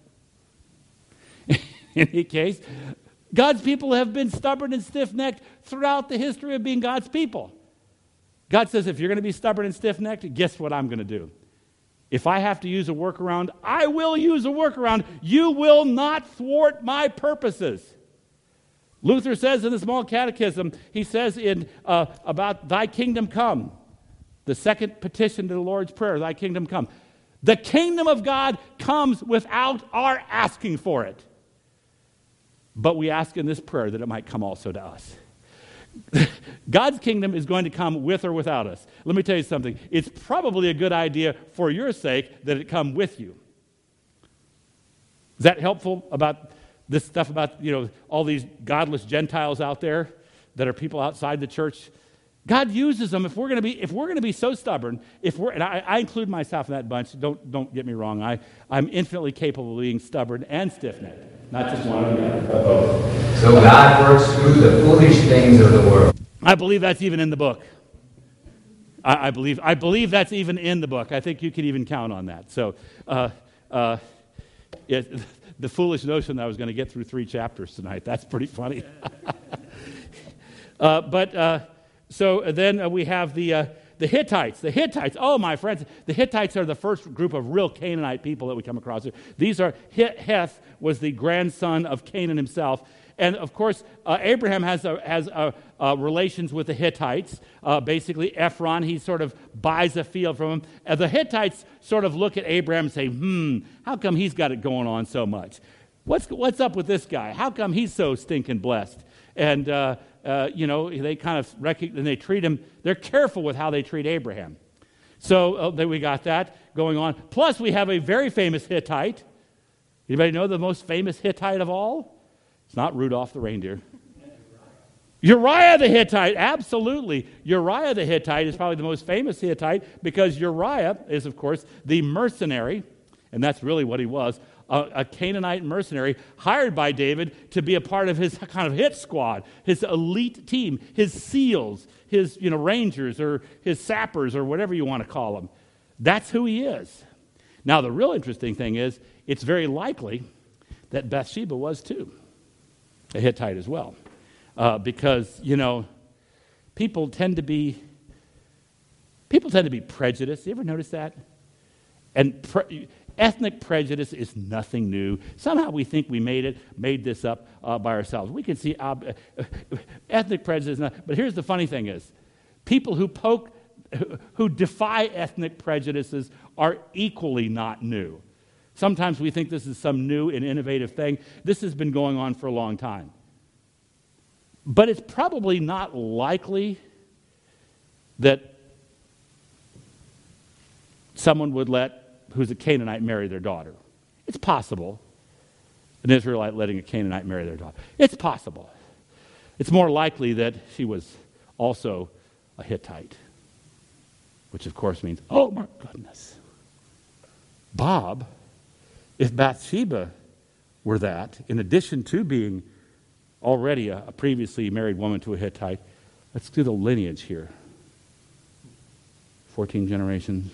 in any case, God's people have been stubborn and stiff-necked throughout the history of being God's people. God says, if you're going to be stubborn and stiff-necked, guess what I'm going to do? If I have to use a workaround, I will use a workaround. You will not thwart my purposes. Luther says in the Small Catechism, he says about thy kingdom come, the second petition to the Lord's Prayer, thy kingdom come. The kingdom of God comes without our asking for it. But we ask in this prayer that it might come also to us. God's kingdom is going to come with or without us. Let me tell you something. It's probably a good idea for your sake that it come with you. Is that helpful about this stuff about, all these godless Gentiles out there that are people outside the church? God uses them if we're going to be so stubborn, and I include myself in that bunch. Don't get me wrong. I'm infinitely capable of being stubborn and stiff-necked, not just one or the other. So God works through the foolish things of the world. I believe that's even in the book. I believe that's even in the book. I think you could even count on that. So, the foolish notion that I was going to get through 3 chapters tonight, that's pretty funny. So then we have the Hittites. The Hittites, oh my friends, the Hittites are the first group of real Canaanite people that we come across. These are, Heth was the grandson of Canaan himself. And of course, Abraham has relations with the Hittites. Basically, Ephron, he sort of buys a field from him. The Hittites sort of look at Abraham and say, how come he's got it going on so much? What's up with this guy? How come he's so stinking blessed? And, they kind of and they treat him, they're careful with how they treat Abraham. So then we got that going on. Plus, we have a very famous Hittite. Anybody know the most famous Hittite of all? It's not Rudolph the reindeer. Uriah the Hittite, absolutely. Uriah the Hittite is probably the most famous Hittite because Uriah is, of course, the mercenary, and that's really what he was, a Canaanite mercenary hired by David to be a part of his kind of hit squad, his elite team, his SEALs, his rangers or his sappers or whatever you want to call them. That's who he is. Now, the real interesting thing is it's very likely that Bathsheba was too, a Hittite as well. Because, people tend to be prejudiced. You ever notice that? And ethnic prejudice is nothing new. Somehow we think we made this up by ourselves. We can see ethnic prejudice, but here's the funny thing is, people who defy ethnic prejudices are equally not new. Sometimes we think this is some new and innovative thing. This has been going on for a long time. But it's probably not likely that someone would who's a Canaanite marry their daughter. It's possible. An Israelite letting a Canaanite marry their daughter. It's possible. It's more likely that she was also a Hittite, which of course means, oh my goodness. Bob, if Bathsheba were that, in addition to being already a previously married woman to a Hittite, let's do the lineage here. 14 generations.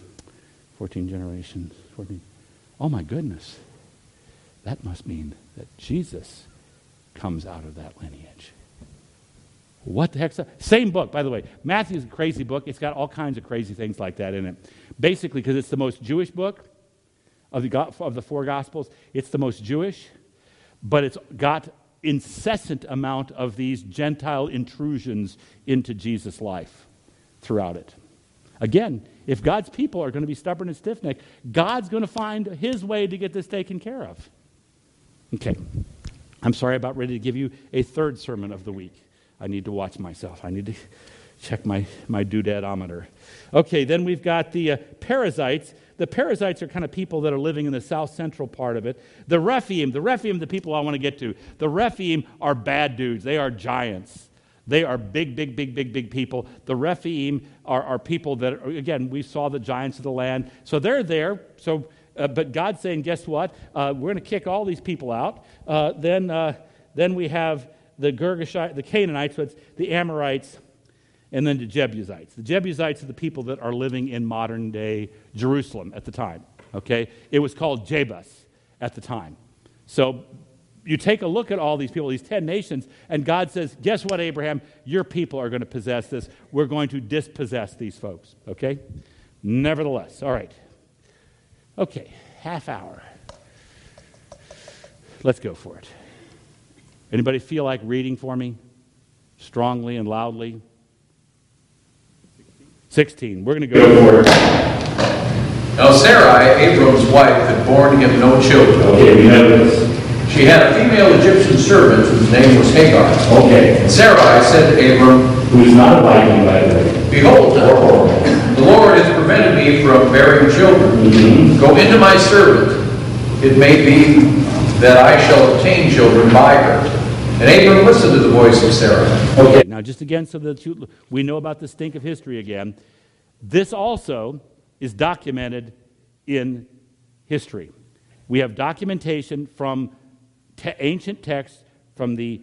Oh my goodness. That must mean that Jesus comes out of that lineage. What the heck's that? Same book, by the way. Matthew's a crazy book. It's got all kinds of crazy things like that in it. Basically, because it's the most Jewish book of the 4 Gospels. It's the most Jewish, but it's got incessant amount of these Gentile intrusions into Jesus' life throughout it. Again, if God's people are going to be stubborn and stiff-necked, God's going to find his way to get this taken care of. Okay. I'm sorry, about ready to give you a third sermon of the week. I need to watch myself. I need to check my doodadometer. Okay, then we've got the Perizzites. The Perizzites are kind of people that are living in the south-central part of it. The Rephaim, the people I want to get to. The Rephaim are bad dudes. They are giants. They are big people. The Rephaim are people that, again, we saw the giants of the land. So they're there. So but God's saying, guess what? We're going to kick all these people out. Then we have the Girgashites, the Canaanites, so it's the Amorites, and then the Jebusites. The Jebusites are the people that are living in modern-day Jerusalem at the time, okay? It was called Jebus at the time. So you take a look at all these people, these 10 nations, and God says, guess what, Abraham? Your people are going to possess this. We're going to dispossess these folks, okay? Nevertheless, all right. Okay, half hour. Let's go for it. Anybody feel like reading for me? Strongly and loudly? 16. We're going to go for it. Now Sarai, Abram's wife, had borne him no children. Okay, we know this. She had a female Egyptian servant whose name was Hagar. Okay. And Sarai said to Abram, Who is not a Viking, by the way. Behold, the Lord has prevented me from bearing children. Mm-hmm. Go into my servant. It may be that I shall obtain children by her. And Abram listened to the voice of Sarai. Okay, now just again so that we know about the stink of history again. This also is documented in history. We have documentation from ancient texts from the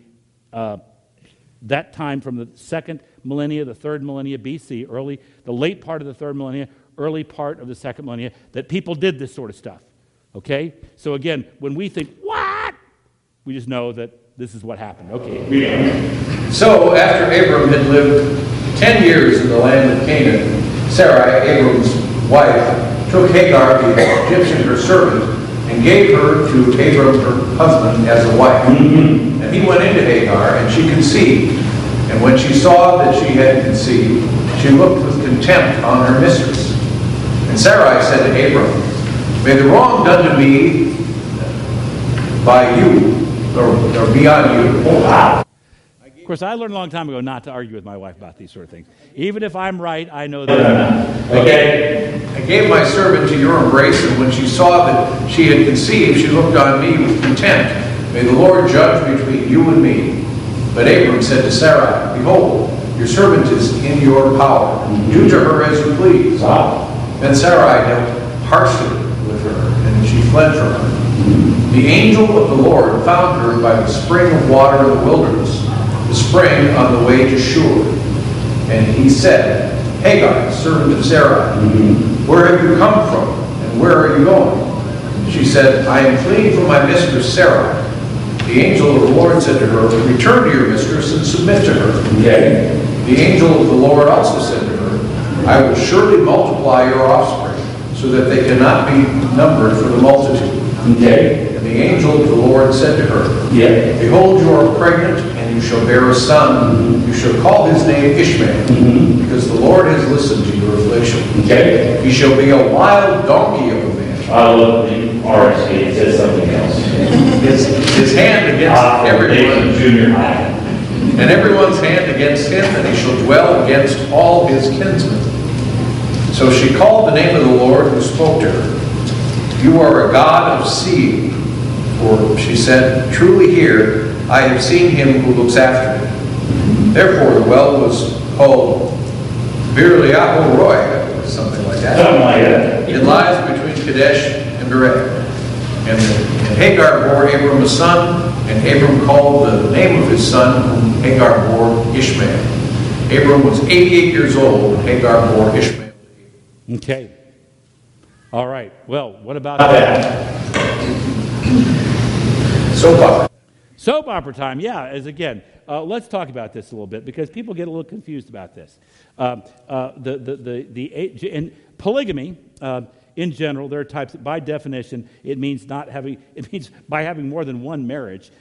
that time, from the second millennia, the third millennia BC, the late part of the third millennia, early part of the second millennia, that people did this sort of stuff. Okay? So again, when we think, what? We just know that this is what happened. Okay. So after Abram had lived 10 years in the land of Canaan, Sarai, Abram's wife, took Hagar, the Egyptian, her servant, and gave her to Abram, her husband, as a wife. Mm-hmm. And he went into Hagar, and she conceived. And when she saw that she had conceived, she looked with contempt on her mistress. And Sarai said to Abram, May the wrong done to me by you, or be on you. Oh, wow. Of course, I learned a long time ago not to argue with my wife about these sort of things. Even if I'm right, I know that. Okay. I gave my servant to your embrace, and when she saw that she had conceived, she looked on me with contempt. May the Lord judge between you and me. But Abram said to Sarai, Behold, your servant is in your power. Do to her as you please. Wow. Then Sarai dealt harshly with her, and she fled from her. The angel of the Lord found her by the spring of water in the wilderness, the spring on the way to Shur. And he said, Hagar, servant of Sarai, where have you come from, and where are you going? She said, I am fleeing from my mistress Sarai. The angel of the Lord said to her, Return to your mistress and submit to her. Okay. The angel of the Lord also said to her, I will surely multiply your offspring, so that they cannot be numbered for the multitude. Okay. And the angel of the Lord said to her, Yeah. Behold, you are pregnant, and you shall bear a son. You shall call his name Ishmael, because the Lord has listened to your affliction. Okay. He shall be a wild donkey of a man. I love the RSV. It says something else. His hand against everyone, Junior high. and everyone's hand against him, and he shall dwell against all his kinsmen. So she called the name of the Lord who spoke to her. You are a God of seeing. For she said, Truly here I have seen him who looks after me. Therefore the well was called Beer-Lahai Roi, or something like that. Something like that. It lies between Kadesh and Bered. And Hagar bore Abram a son, and Abram called the name of his son, whom Hagar bore Ishmael. Abram was 88 years old when Hagar bore Ishmael. Okay. All right. Well, what about that? Soap opera. Soap opera time, yeah, again, let's talk about this a little bit because people get a little confused about this. In polygamy, in general, there are types. By definition, it means by having more than one marriage.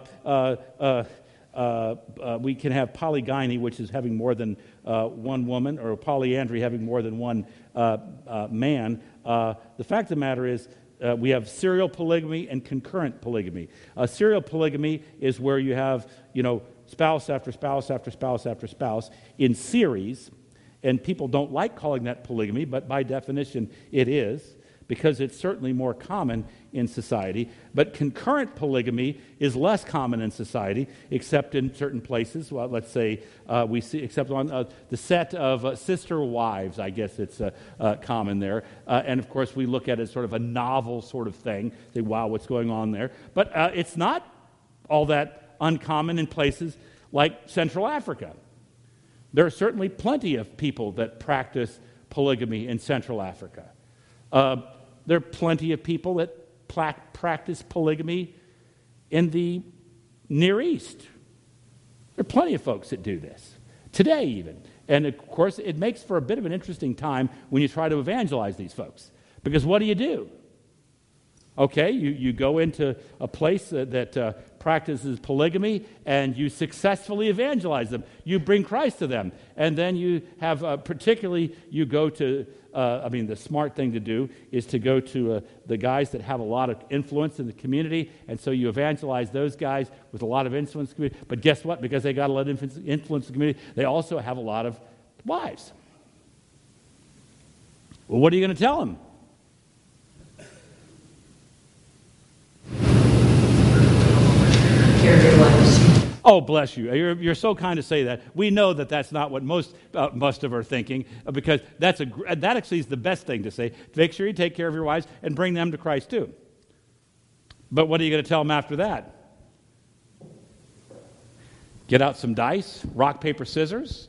We can have polygyny, which is having more than one woman, or polyandry, having more than one man. The fact of the matter is, we have serial polygamy and concurrent polygamy. Serial polygamy is where you have, spouse after spouse after spouse after spouse in series, and people don't like calling that polygamy, but by definition it is, because it's certainly more common in society. But concurrent polygamy is less common in society, except in certain places. Well, let's say we see, except on the set of sister wives, I guess it's common there. And of course, we look at it as sort of a novel sort of thing. Say, wow, what's going on there? But it's not all that uncommon in places like Central Africa. There are certainly plenty of people that practice polygamy in Central Africa. There are plenty of people that practice polygamy in the Near East. There are plenty of folks that do this, today even. And of course, it makes for a bit of an interesting time when you try to evangelize these folks. Because what do? Okay, you go into a place that practices polygamy, and you successfully evangelize them. You bring Christ to them. And then you have, particularly, you go to, the smart thing to do is to go to the guys that have a lot of influence in the community, and so you evangelize those guys with a lot of influence in the community. But guess what? Because they got a lot of influence in the community, they also have a lot of wives. Well, what are you going to tell them? Oh, bless you. You're so kind to say that. We know that that's not what most of are thinking, because that actually is the best thing to say. Make sure you take care of your wives and bring them to Christ too. But what are you going to tell them after that? Get out some dice, rock, paper, scissors.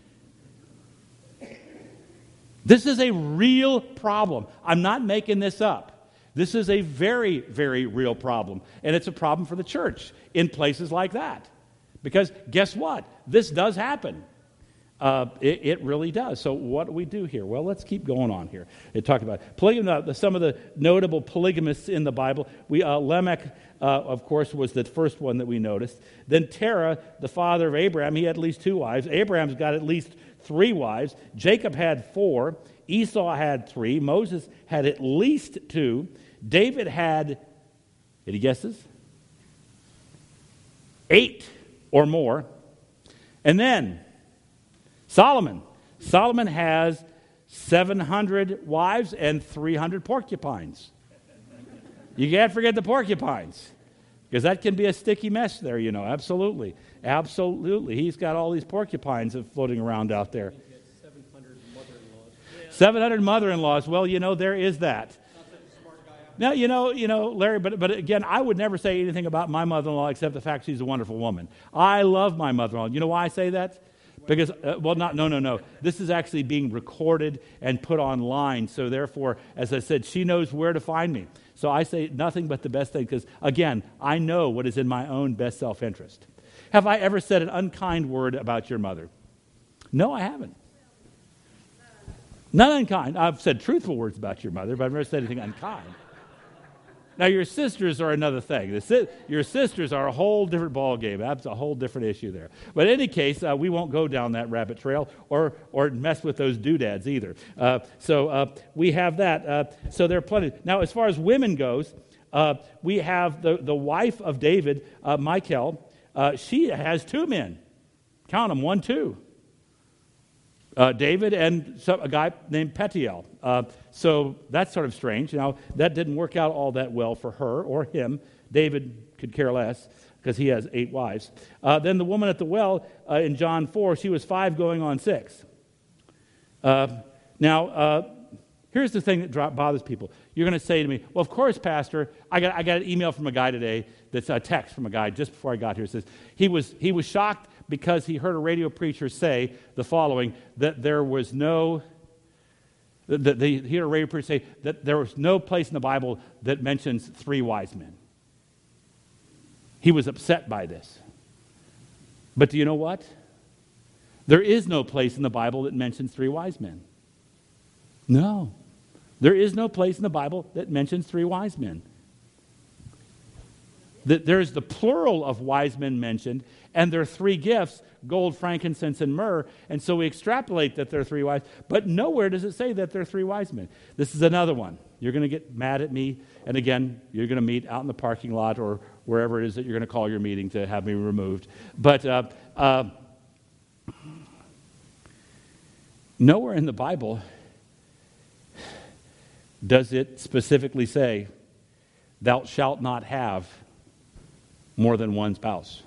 This is a real problem. I'm not making this up. This is a very, very real problem. And it's a problem for the church in places like that. Because guess what? This does happen. It really does. So what do we do here? Well, let's keep going on here. It talked about polygamy. Some of the notable polygamists in the Bible. Lamech, of course, was the first one that we noticed. Then Terah, the father of Abraham, he had at least 2 wives. Abraham's got at least 3 wives. Jacob had 4. Esau had 3. Moses had at least 2. David had, any guesses? 8 or more. And then Solomon. Solomon has 700 wives and 300 porcupines. You can't forget the porcupines, because that can be a sticky mess there, Absolutely. Absolutely. He's got all these porcupines floating around out there. 700 mother-in-laws. Well, there is that. Now, Larry, but again, I would never say anything about my mother-in-law except the fact she's a wonderful woman. I love my mother-in-law. You know why I say that? Because, no. This is actually being recorded and put online. So therefore, as I said, she knows where to find me. So I say nothing but the best thing, because, again, I know what is in my own best self-interest. Have I ever said an unkind word about your mother? No, I haven't. Not unkind. I've said truthful words about your mother, but I've never said anything unkind. Now, your sisters are another thing. Your sisters are a whole different ballgame. That's a whole different issue there. But in any case, we won't go down that rabbit trail or mess with those doodads either. So we have that. So there are plenty. Now, as far as women goes, we have the wife of David, Michal. She has 2 men. Count them, 1, 2. David and a guy named Petiel. So that's sort of strange. That didn't work out all that well for her or him. David could care less because he has 8 wives. Then the woman at the well in John 4, she was 5 going on 6. Here's the thing that bothers people. You're going to say to me, well, of course, Pastor, I got an email from a guy today, that's a text from a guy just before I got here. It says he was shocked because he heard a radio preacher say the following, that there was no, he heard a radio preacher say that there was no place in the Bible that mentions 3 wise men. He was upset by this. But do you know what? There is no place in the Bible that mentions 3 wise men. No. There is no place in the Bible that mentions 3 wise men. There's the plural of wise men mentioned, and there are 3 gifts, gold, frankincense, and myrrh, and so we extrapolate that there are 3 wise, but nowhere does it say that there are 3 wise men. This is another one. You're going to get mad at me, and again, you're going to meet out in the parking lot or wherever it is that you're going to call your meeting to have me removed. But nowhere in the Bible does it specifically say, thou shalt not have more than one spouse?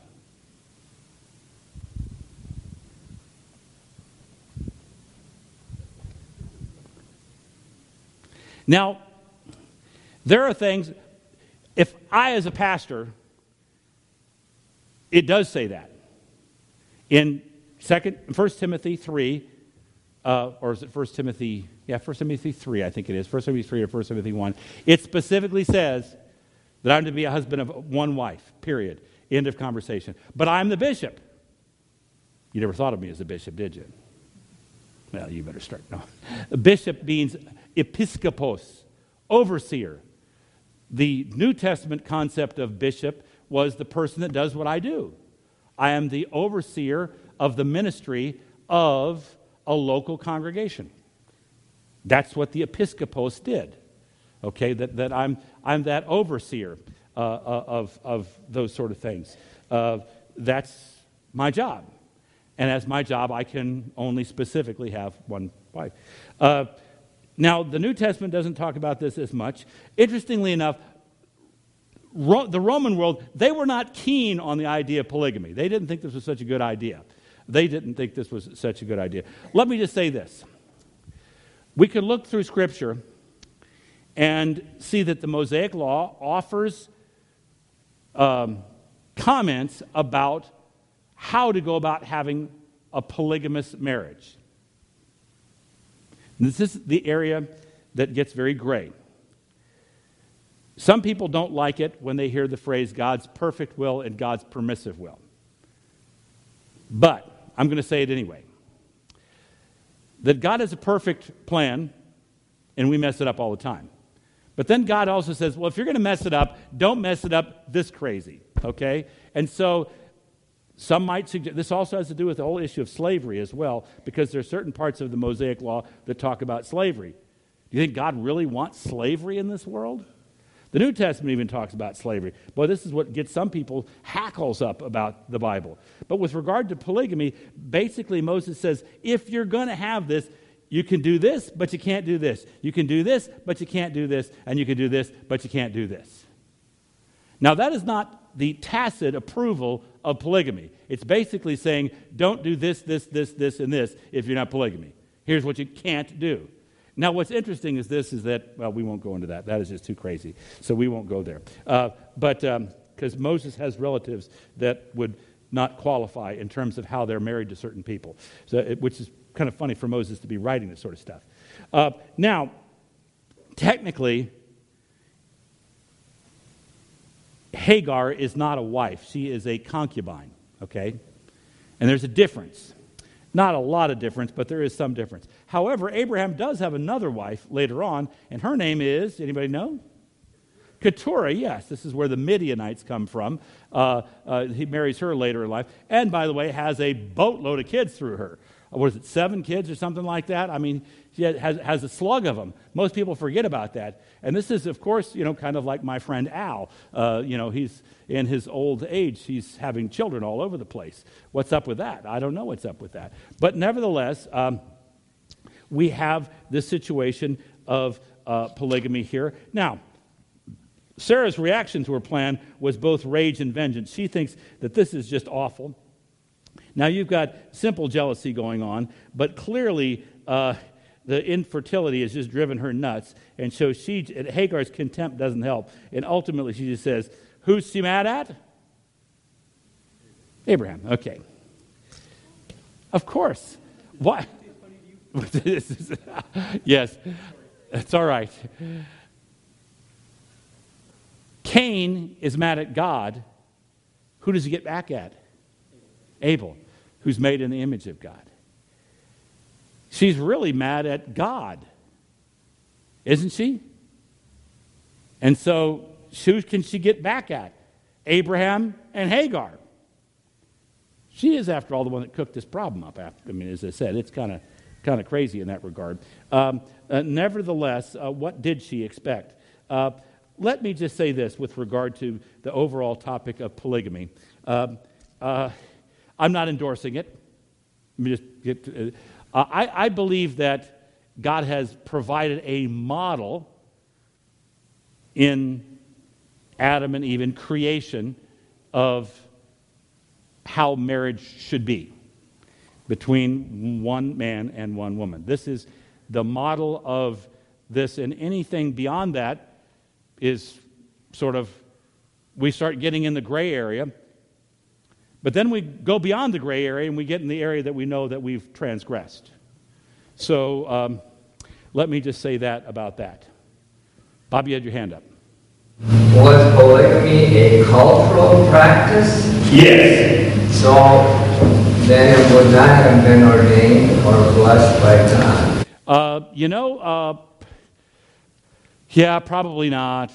Now, there are things, if I as a pastor, it does say that. In 1 Timothy 3, or is it 1 Timothy? Yeah, 1 Timothy 3, I think it is. 1 Timothy 3 or 1 Timothy 1. It specifically says that I'm to be a husband of one wife, period. End of conversation. But I'm the bishop. You never thought of me as a bishop, did you? Well, you better start. No. Bishop means episkopos, overseer. The New Testament concept of bishop was the person that does what I do. I am the overseer of the ministry of a local congregation. That's what the episkopos did. Okay, that I'm that overseer of those sort of things. That's my job. And as my job, I can only specifically have one wife. Now, the New Testament doesn't talk about this as much. Interestingly enough, the Roman world, they were not keen on the idea of polygamy. They didn't think this was such a good idea. Let me just say this. We can look through Scripture and see that the Mosaic Law offers comments about how to go about having a polygamous marriage. And this is the area that gets very gray. Some people don't like it when they hear the phrase God's perfect will and God's permissive will. But I'm going to say it anyway. That God has a perfect plan, and we mess it up all the time. But then God also says, well, if you're going to mess it up, don't mess it up this crazy, okay? And so some might suggest, this also has to do with the whole issue of slavery as well, because there are certain parts of the Mosaic Law that talk about slavery. Do you think God really wants slavery in this world? The New Testament even talks about slavery. Boy, this is what gets some people hackles up about the Bible. But with regard to polygamy, basically Moses says, if you're going to have this, you can do this, but you can't do this. You can do this, but you can't do this. And you can do this, but you can't do this. Now, that is not the tacit approval of polygamy. It's basically saying, don't do this, this, this, this, and this if you're not polygamy. Here's what you can't do. Now, what's interesting is that, well, we won't go into that. That is just too crazy. So we won't go there. But because Moses has relatives that would not qualify in terms of how they're married to certain people, which is kind of funny for Moses to be writing this sort of stuff. Now, technically, Hagar is not a wife. She is a concubine, okay? And there's a difference. Not a lot of difference, but there is some difference. However, Abraham does have another wife later on, and her name is, anybody know? Keturah, yes. This is where the Midianites come from. He marries her later in life. And, by the way, has a boatload of kids through her. What is it, 7 kids or something like that? I mean, she has a slug of them. Most people forget about that. And this is, of course, kind of like my friend Al. He's in his old age. He's having children all over the place. What's up with that? I don't know what's up with that. But nevertheless, we have this situation of polygamy here. Now, Sarah's reaction to her plan was both rage and vengeance. She thinks that this is just awful. Now, you've got simple jealousy going on, but clearly the infertility has just driven her nuts. And so Hagar's contempt doesn't help. And ultimately, she just says, who's she mad at? Abraham. Okay. Of course. Why? Yes, that's all right. Cain is mad at God. Who does he get back at? Abel, who's made in the image of God. She's really mad at God, isn't she? And so, who can she get back at? Abraham and Hagar. She is, after all, the one that cooked this problem up. As I said, it's kind of crazy in that regard. Nevertheless, what did she expect? Let me just say this with regard to the overall topic of polygamy. I'm not endorsing it. I believe that God has provided a model in Adam and Eve, in creation of how marriage should be between one man and one woman. This is the model of this, and anything beyond that is sort of, we start getting in the gray area, but then we go beyond the gray area and we get in the area that we know that we've transgressed. So let me just say that about that. Bob, you had your hand up. Was polygamy a cultural practice? Yes. So then it would not have been ordained or blessed by God. Yeah, probably not.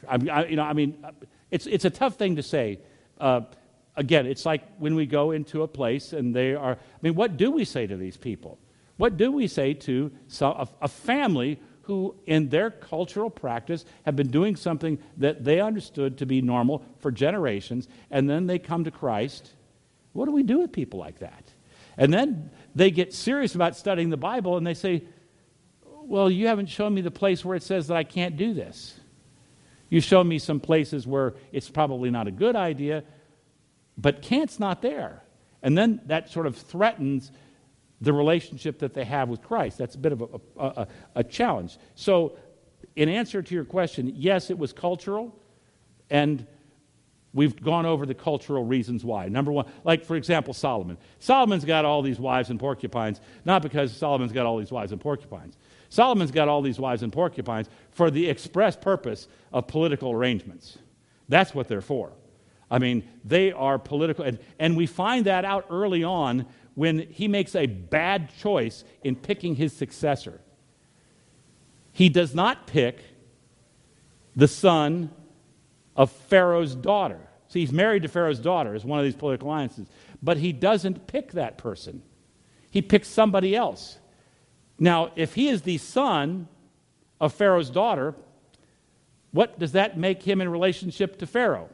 It's a tough thing to say. Again, it's like when we go into a place and they are. What do we say to these people? What do we say to a family who, in their cultural practice, have been doing something that they understood to be normal for generations, and then they come to Christ? What do we do with people like that? And then they get serious about studying the Bible, and they say, well, you haven't shown me the place where it says that I can't do this. You show me some places where it's probably not a good idea, but can't's not there. And then that sort of threatens the relationship that they have with Christ. That's a bit of a challenge. So in answer to your question, yes, it was cultural, and we've gone over the cultural reasons why. Number one, like, for example, Solomon. Solomon's got all these wives and porcupines, not because Solomon's got all these wives and porcupines. Solomon's got all these wives and porcupines for the express purpose of political arrangements. That's what they're for. They are political, and we find that out early on when he makes a bad choice in picking his successor. He does not pick the son of Pharaoh's daughter. See, he's married to Pharaoh's daughter as one of these political alliances, but he doesn't pick that person. He picks somebody else. Now, if he is the son of Pharaoh's daughter, what does that make him in relationship to Pharaoh?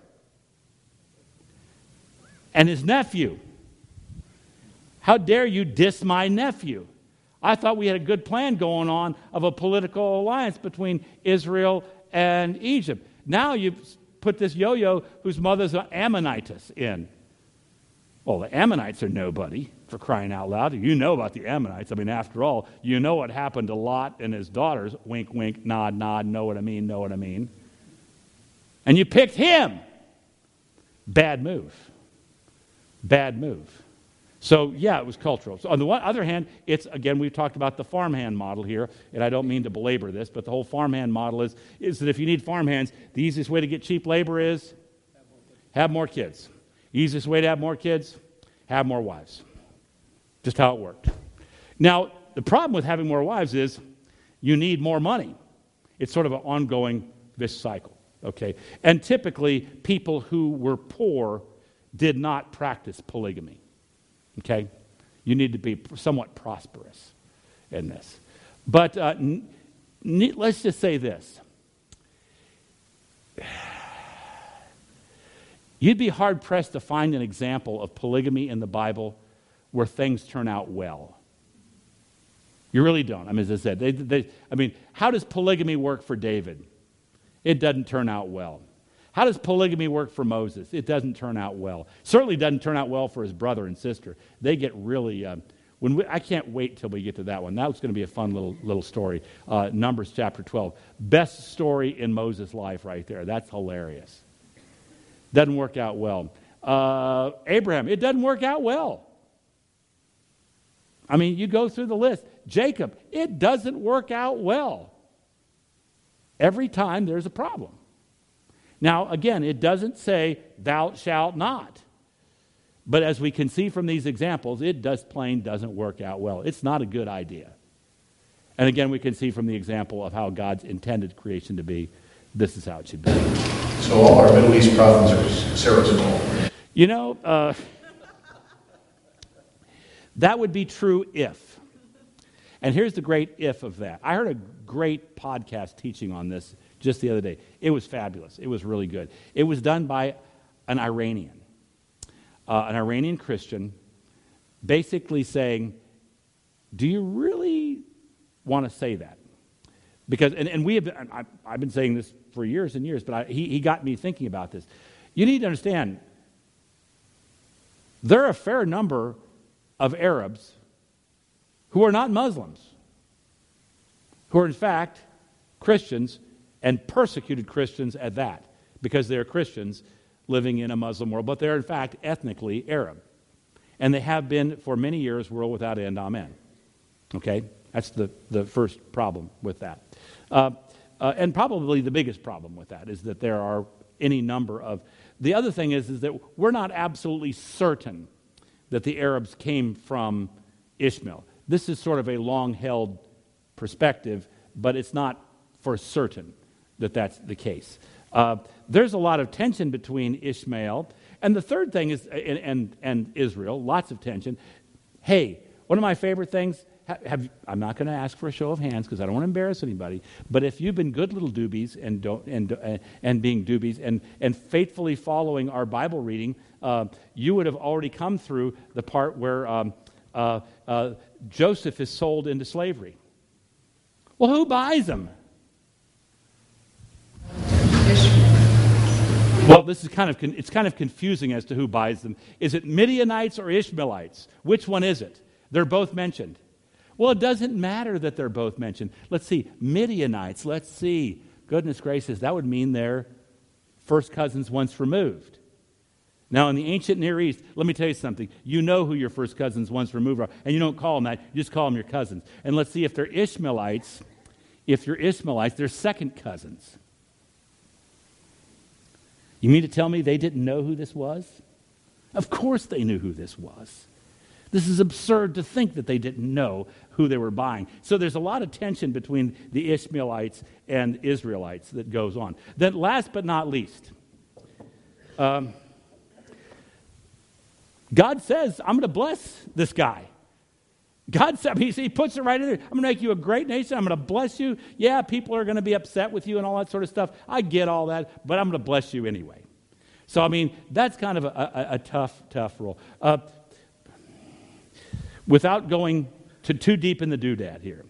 And his nephew. How dare you diss my nephew? I thought we had a good plan going on of a political alliance between Israel and Egypt. Now you've put this yo-yo whose mother's an Ammonitess in. Well, the Ammonites are nobody, for crying out loud. You know about the Ammonites. After all, you know what happened to Lot and his daughters. Wink, wink, nod, nod, know what I mean. And you picked him. Bad move. So, yeah, it was cultural. So on the other hand, it's, again, we've talked about the farmhand model here, and I don't mean to belabor this, but the whole farmhand model is that if you need farmhands, the easiest way to get cheap labor is have more kids. Easiest way to have more kids, have more wives. Just how it worked. Now, the problem with having more wives is you need more money. It's sort of an ongoing vicious cycle, okay? And typically, people who were poor did not practice polygamy. Okay? You need to be somewhat prosperous in this. But let's just say this. You'd be hard-pressed to find an example of polygamy in the Bible where things turn out well. You really don't. As I said, how does polygamy work for David? It doesn't turn out well. How does polygamy work for Moses? It doesn't turn out well. Certainly doesn't turn out well for his brother and sister. They get really... I can't wait till we get to that one. That was going to be a fun little story. Numbers chapter 12. Best story in Moses' life right there. That's hilarious. Doesn't work out well. Abraham, it doesn't work out well. You go through the list. Jacob, it doesn't work out well. Every time there's a problem. Now, again, it doesn't say, thou shalt not. But as we can see from these examples, it doesn't work out well. It's not a good idea. And again, we can see from the example of how God's intended creation to be, this is how it should be. So all our Middle East problems are Sarah's fault. That would be true if. And here's the great if of that. I heard a great podcast teaching on this just the other day. It was fabulous. It was really good. It was done by an Iranian Christian, basically saying, do you really want to say that? Because, and we have, I've been saying this for years and years, but he got me thinking about this. You need to understand, there are a fair number of Arabs who are not Muslims, who are in fact Christians, and persecuted Christians at that, because they're Christians living in a Muslim world, but they're in fact ethnically Arab. And they have been for many years, world without end, amen. Okay? That's the first problem with that. And probably the biggest problem with that is that there are any number of... The other thing is that we're not absolutely certain that the Arabs came from Ishmael. This is sort of a long-held perspective, but it's not for certain that that's the case. There's a lot of tension between Ishmael, and the third thing is, and Israel, lots of tension. Hey, one of my favorite things, I'm not going to ask for a show of hands because I don't want to embarrass anybody, but if you've been good little doobies and being doobies and faithfully following our Bible reading, you would have already come through the part where Joseph is sold into slavery. Well, who buys him? Well, this is kind of confusing as to who buys them. Is it Midianites or Ishmaelites? Which one is it? They're both mentioned. Well, it doesn't matter that they're both mentioned. Let's see, Midianites, let's see. Goodness gracious, that would mean they're first cousins once removed. Now, in the ancient Near East, let me tell you something. You know who your first cousins once removed are, and you don't call them that. You just call them your cousins. And let's see if they're Ishmaelites. If you're Ishmaelites, they're second cousins. You mean to tell me they didn't know who this was? Of course they knew who this was. This is absurd to think that they didn't know who they were buying. So there's a lot of tension between the Ishmaelites and Israelites that goes on. Then last but not least, God says, I'm going to bless this guy. God said, he puts it right in there. I'm going to make you a great nation. I'm going to bless you. Yeah, people are going to be upset with you and all that sort of stuff. I get all that, but I'm going to bless you anyway. So, I mean, that's kind of a tough role. Without going too deep in the doodad here,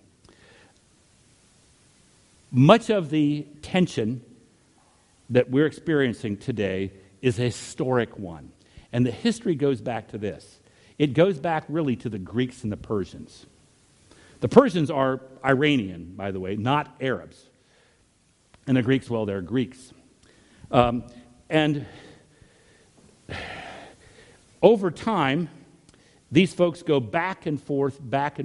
much of the tension that we're experiencing today is a historic one. And the history goes back to this. It goes back really to the Greeks and the Persians. The Persians are Iranian, by the way, not Arabs. And the Greeks, well, they're Greeks. And over time, these folks go back and forth,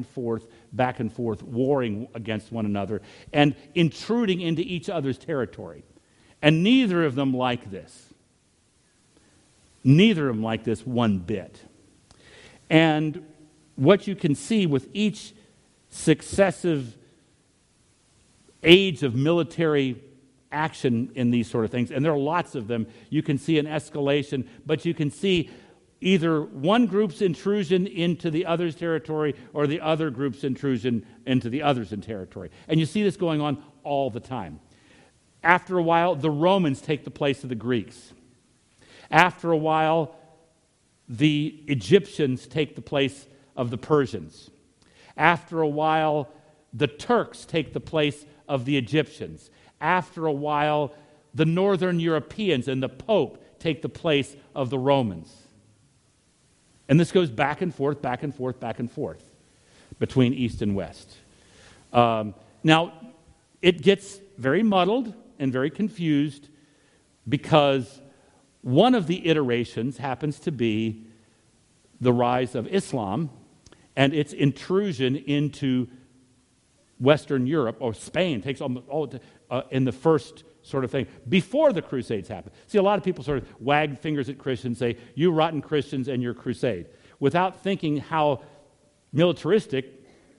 warring against one another and intruding into each other's territory. And neither of them like this. Neither of them like this one bit. And what you can see with each successive age of military action in these sort of things, and there are lots of them, you can see an escalation, but you can see either one group's intrusion into the other's territory or the other group's intrusion into the other's territory. And you see this going on all the time. After a while, the Romans take the place of the Greeks. After a while, the Egyptians take the place of the Persians. After a while, the Turks take the place of the Egyptians. After a while, the Northern Europeans and the Pope take the place of the Romans. And this goes back and forth between East and West. Now, it gets very muddled and very confused because one of the iterations happens to be the rise of Islam and its intrusion into Western Europe, or Spain takes all in the first sort of thing, before the Crusades happened. See, a lot of people sort of wag fingers at Christians and say, you rotten Christians and your crusade, without thinking how militaristic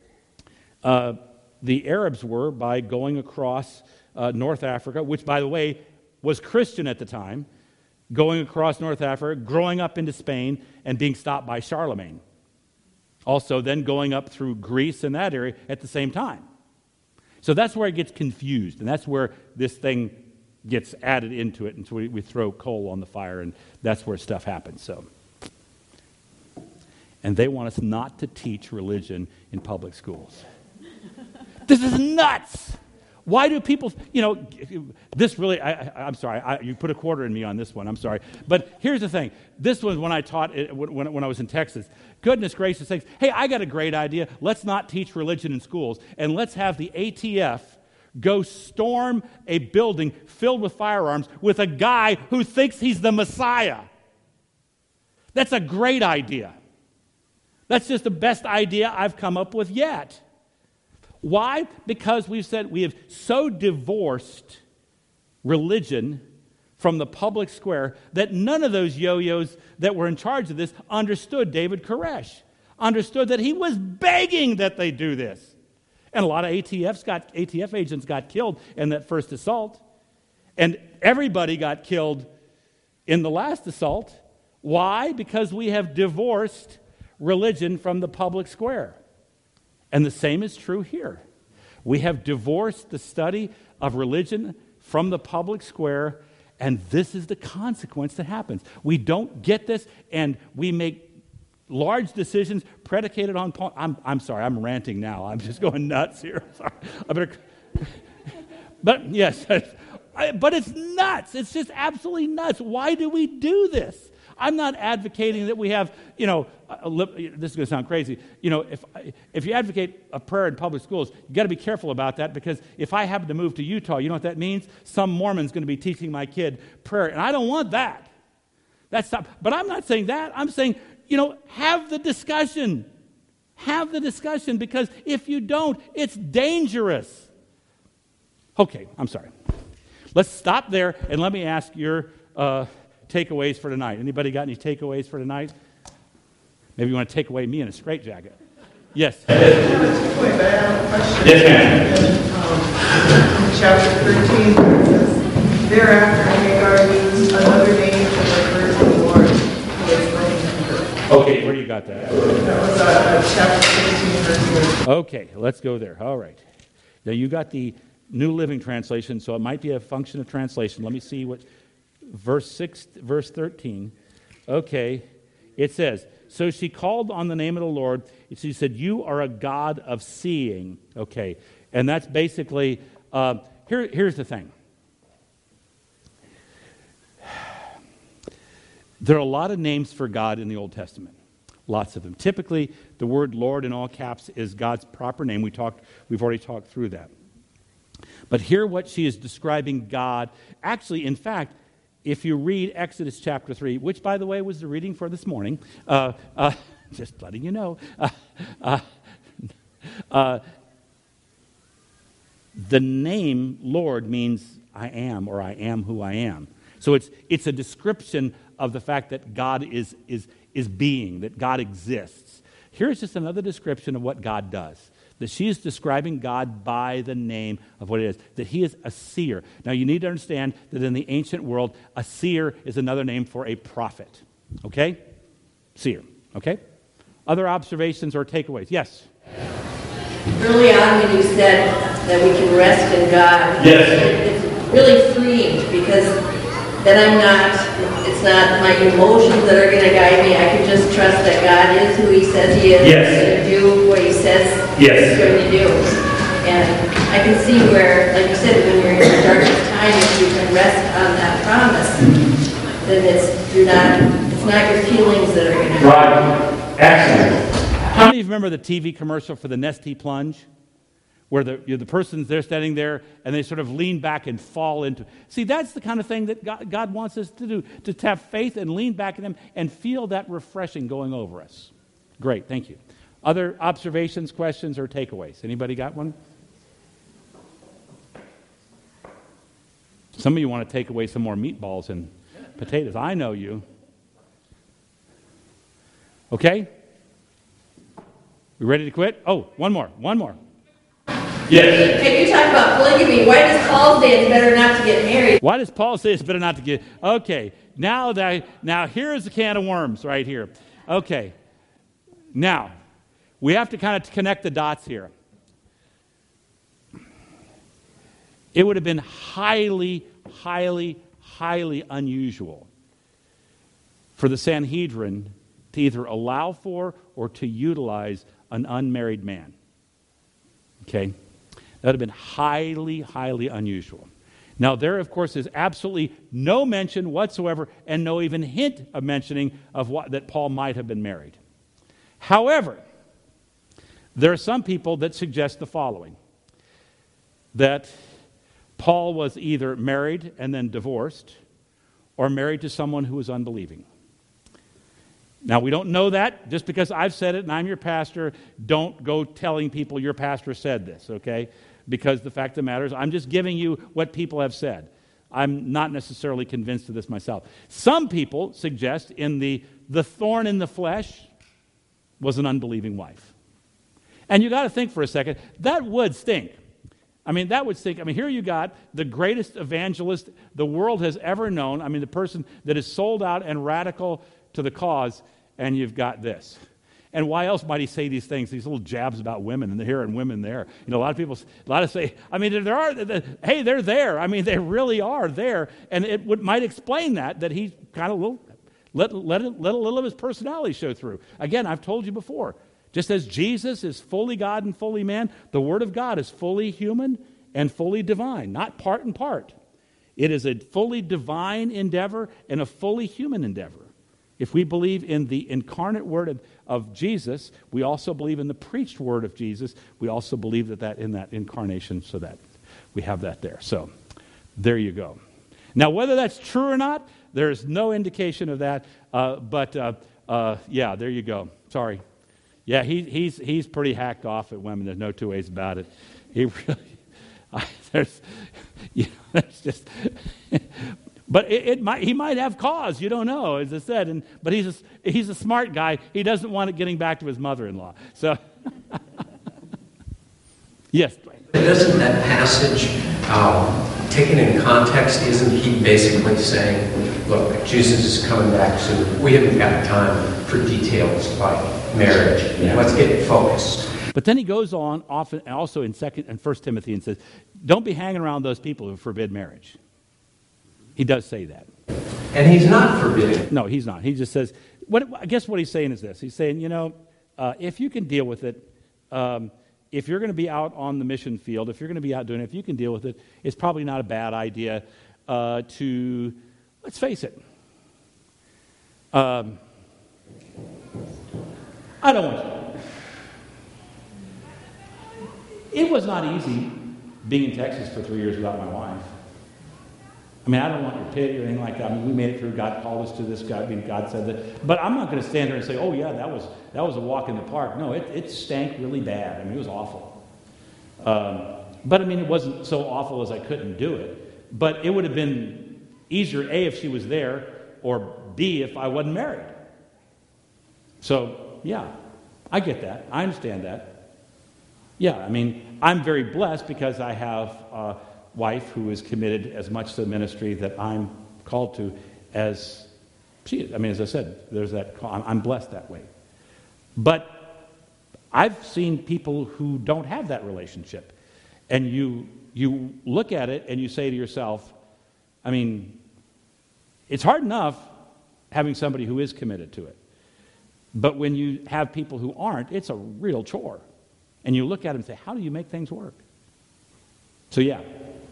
the Arabs were by going across North Africa, which, by the way, was Christian at the time, going across North Africa, growing up into Spain, and being stopped by Charlemagne. Also, then going up through Greece and that area at the same time. So that's where it gets confused, and that's where this thing gets added into it, and so we throw coal on the fire, and that's where stuff happens. So, and they want us not to teach religion in public schools. This is nuts! Why do people, this really, I'm sorry, you put a quarter in me on this one, I'm sorry. But here's the thing. This was when I taught, when I was in Texas. Goodness gracious sakes, hey, I got a great idea. Let's not teach religion in schools, and let's have the ATF go storm a building filled with firearms with a guy who thinks he's the Messiah. That's a great idea. That's just the best idea I've come up with yet. Why? Because we've said we have so divorced religion from the public square that none of those yo-yos that were in charge of this understood David Koresh, understood that he was begging that they do this. And a lot of ATF agents got killed in that first assault. And everybody got killed in the last assault. Why? Because we have divorced religion from the public square. And the same is true here. We have divorced the study of religion from the public square, and this is the consequence that happens. We don't get this, and we make large decisions predicated on... I'm sorry, I'm ranting now. I'm just going nuts here. Sorry. But yes, but it's nuts. It's just absolutely nuts. Why do we do this? I'm not advocating that we have, this is going to sound crazy. If you advocate a prayer in public schools, you got to be careful about that, because if I happen to move to Utah, you know what that means? Some Mormon's going to be teaching my kid prayer, and I don't want that. That's not. But I'm not saying that. I'm saying, have the discussion. Have the discussion, because if you don't, it's dangerous. Okay, I'm sorry. Let's stop there, and let me ask your takeaways for tonight. Anybody got any takeaways for tonight? Maybe you want to take away me in a straitjacket. Yes. I have a question. Yes, In chapter 13, it says, thereafter Hagar used another name for the virgin Lord who was laying in her. Okay, where you got that? That was chapter 16, verse 8. Okay, let's go there. All right. Now you got the New Living Translation, so it might be a function of translation. Let me see what... Verse 13. Okay, it says, so she called on the name of the Lord. She said, you are a God of seeing. Okay, and that's basically, here's the thing. There are a lot of names for God in the Old Testament. Lots of them. Typically, the word Lord in all caps is God's proper name. We've already talked through that. But here what she is describing God, actually, in fact, if you read Exodus chapter 3, which, by the way, was the reading for this morning, just letting you know, the name Lord means I am, or I am who I am. So it's a description of the fact that God is being, that God exists. Here's just another description of what God does. That she is describing God by the name of what it is, that he is a seer. Now, you need to understand that in the ancient world, a seer is another name for a prophet. Okay? Seer. Okay? Other observations or takeaways? Yes? Early on when you said that we can rest in God, Yes. It's really freeing, because then it's not my emotions that are going to guide me. I can just trust that God is who he says he is. Yes. He's going to do what he says Yes. he's going to do. And I can see where, like you said, when you're in your darkest time, if you can rest on that promise, then it's not your feelings that are going to Right. Excellent. How many of you remember the TV commercial for the Nestea Plunge? Where the person's there standing there and they sort of lean back and fall into. See, that's the kind of thing that God wants us to do, to have faith and lean back in him and feel that refreshing going over us. Great, thank you. Other observations, questions, or takeaways? Anybody got one? Some of you want to take away some more meatballs and potatoes. I know you. Okay? We ready to quit? Oh, one more. Yes. Hey, you talk about polygamy. Why does Paul say it's better not to get married? Why does Paul say it's better not to get... Okay, now here's a can of worms right here. Okay, now, we have to kind of connect the dots here. It would have been highly, highly, highly unusual for the Sanhedrin to either allow for or to utilize an unmarried man. Okay? That would have been highly, highly unusual. Now, there, of course, is absolutely no mention whatsoever and no even hint of mentioning of that Paul might have been married. However, there are some people that suggest the following, that Paul was either married and then divorced or married to someone who was unbelieving. Now, we don't know that. Just because I've said it and I'm your pastor, don't go telling people your pastor said this, okay? Because the fact of the matter is, I'm just giving you what people have said. I'm not necessarily convinced of this myself. Some people suggest in the thorn in the flesh was an unbelieving wife. And you got to think for a second, that would stink. I mean, that would stink. I mean, here you got the greatest evangelist the world has ever known. I mean, the person that is sold out and radical to the cause, and you've got this. And why else might he say these things, these little jabs about women and here and women there? You know, a lot of say, I mean, hey, they're there. I mean, they really are there. And it might explain that he kind of let a little of his personality show through. Again, I've told you before, just as Jesus is fully God and fully man, the Word of God is fully human and fully divine, not part and part. It is a fully divine endeavor and a fully human endeavor. If we believe in the incarnate word of Jesus, we also believe in the preached word of Jesus. We also believe that in that incarnation, so that we have that there. So there you go. Now, whether that's true or not, there's no indication of that. Yeah, there you go. Sorry. Yeah, he's pretty hacked off at women. There's no two ways about it. He really, there's just. But he might have cause. You don't know, as I said. But he's a smart guy. He doesn't want it getting back to his mother-in-law. So, yes, Dwayne. Isn't that passage, taken in context, isn't he basically saying, look, Jesus is coming back soon. We haven't got time for details like marriage. Yeah. Let's get focused. But then he goes on often, also in 2 and 1 Timothy, and says, don't be hanging around those people who forbid marriage. He does say that. And he's not forbidding. No, he's not. He just says, I guess what he's saying is this. He's saying, if you can deal with it, if you're going to be out on the mission field, if you're going to be out doing it, if you can deal with it, it's probably not a bad idea to, let's face it, I don't want you. It was not easy being in Texas for 3 years without my wife. I mean, I don't want your pity or anything like that. I mean, we made it through. God called us to this. God said that. But I'm not going to stand there and say, oh, yeah, that was a walk in the park. No, it stank really bad. I mean, it was awful. But, I mean, it wasn't so awful as I couldn't do it. But it would have been easier, A, if she was there, or B, if I wasn't married. So, yeah, I get that. I understand that. Yeah, I mean, I'm very blessed because I have wife who is committed as much to the ministry that I'm called to as she is. I mean, as I said, there's that call. I'm blessed that way. But I've seen people who don't have that relationship. And you look at it and you say to yourself, I mean, it's hard enough having somebody who is committed to it. But when you have people who aren't, it's a real chore. And you look at them and say, how do you make things work? So yeah.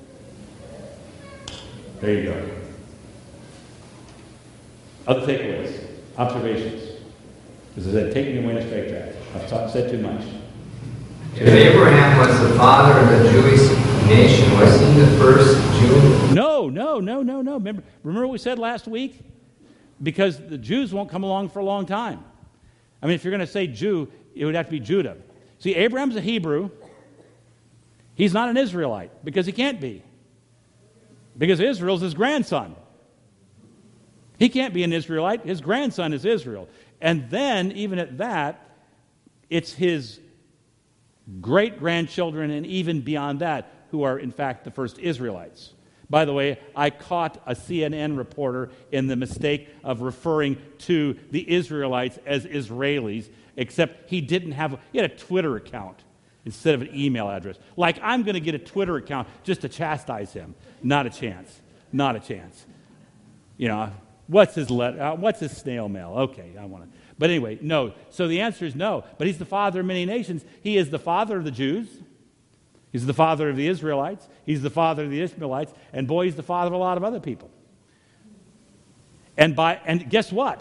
There you go. Other takeaways, observations. As I said, take me away in a straight track. I've said too much. If Abraham was the father of the Jewish nation, was he the first Jew? No. Remember what we said last week? Because the Jews won't come along for a long time. I mean, if you're going to say Jew, it would have to be Judah. See, Abraham's a Hebrew. He's not an Israelite because he can't be. Because Israel's his grandson. He can't be an Israelite. His grandson is Israel. And then, even at that, it's his great-grandchildren and even beyond that who are, in fact, the first Israelites. By the way, I caught a CNN reporter in the mistake of referring to the Israelites as Israelis, except he had a Twitter account instead of an email address. Like, I'm going to get a Twitter account just to chastise him. Not a chance. Not a chance. You know, what's his snail mail? Okay, I want to. But anyway, no. So the answer is no. But he's the father of many nations. He is the father of the Jews. He's the father of the Israelites. He's the father of the Ishmaelites. And boy, he's the father of a lot of other people. And guess what?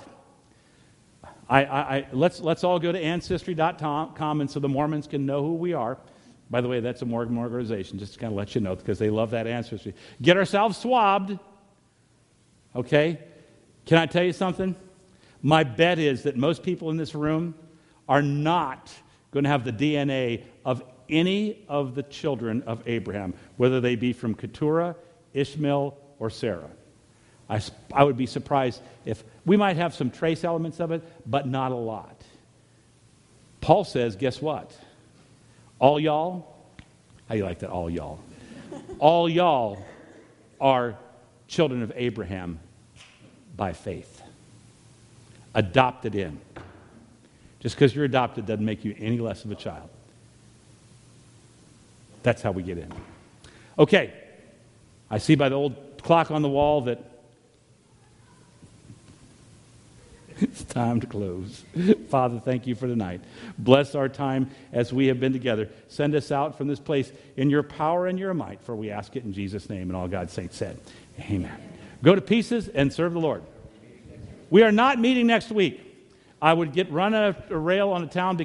Let's all go to Ancestry.com, and so the Mormons can know who we are. By the way, that's a Mormon organization, just to kind of let you know, because they love that Ancestry. Get ourselves swabbed. Okay? Can I tell you something? My bet is that most people in this room are not going to have the DNA of any of the children of Abraham, whether they be from Keturah, Ishmael, or Sarah. I would be surprised if we might have some trace elements of it, but not a lot. Paul says, guess what? All y'all, how do you like that, all y'all? All y'all are children of Abraham by faith. Adopted in. Just because you're adopted doesn't make you any less of a child. That's how we get in. Okay. I see by the old clock on the wall that it's time to close. Father, thank you for tonight. Bless our time as we have been together. Send us out from this place in your power and your might, for we ask it in Jesus' name. And all God's saints said, amen. Go to pieces and serve the Lord. We are not meeting next week. I would run a rail on a town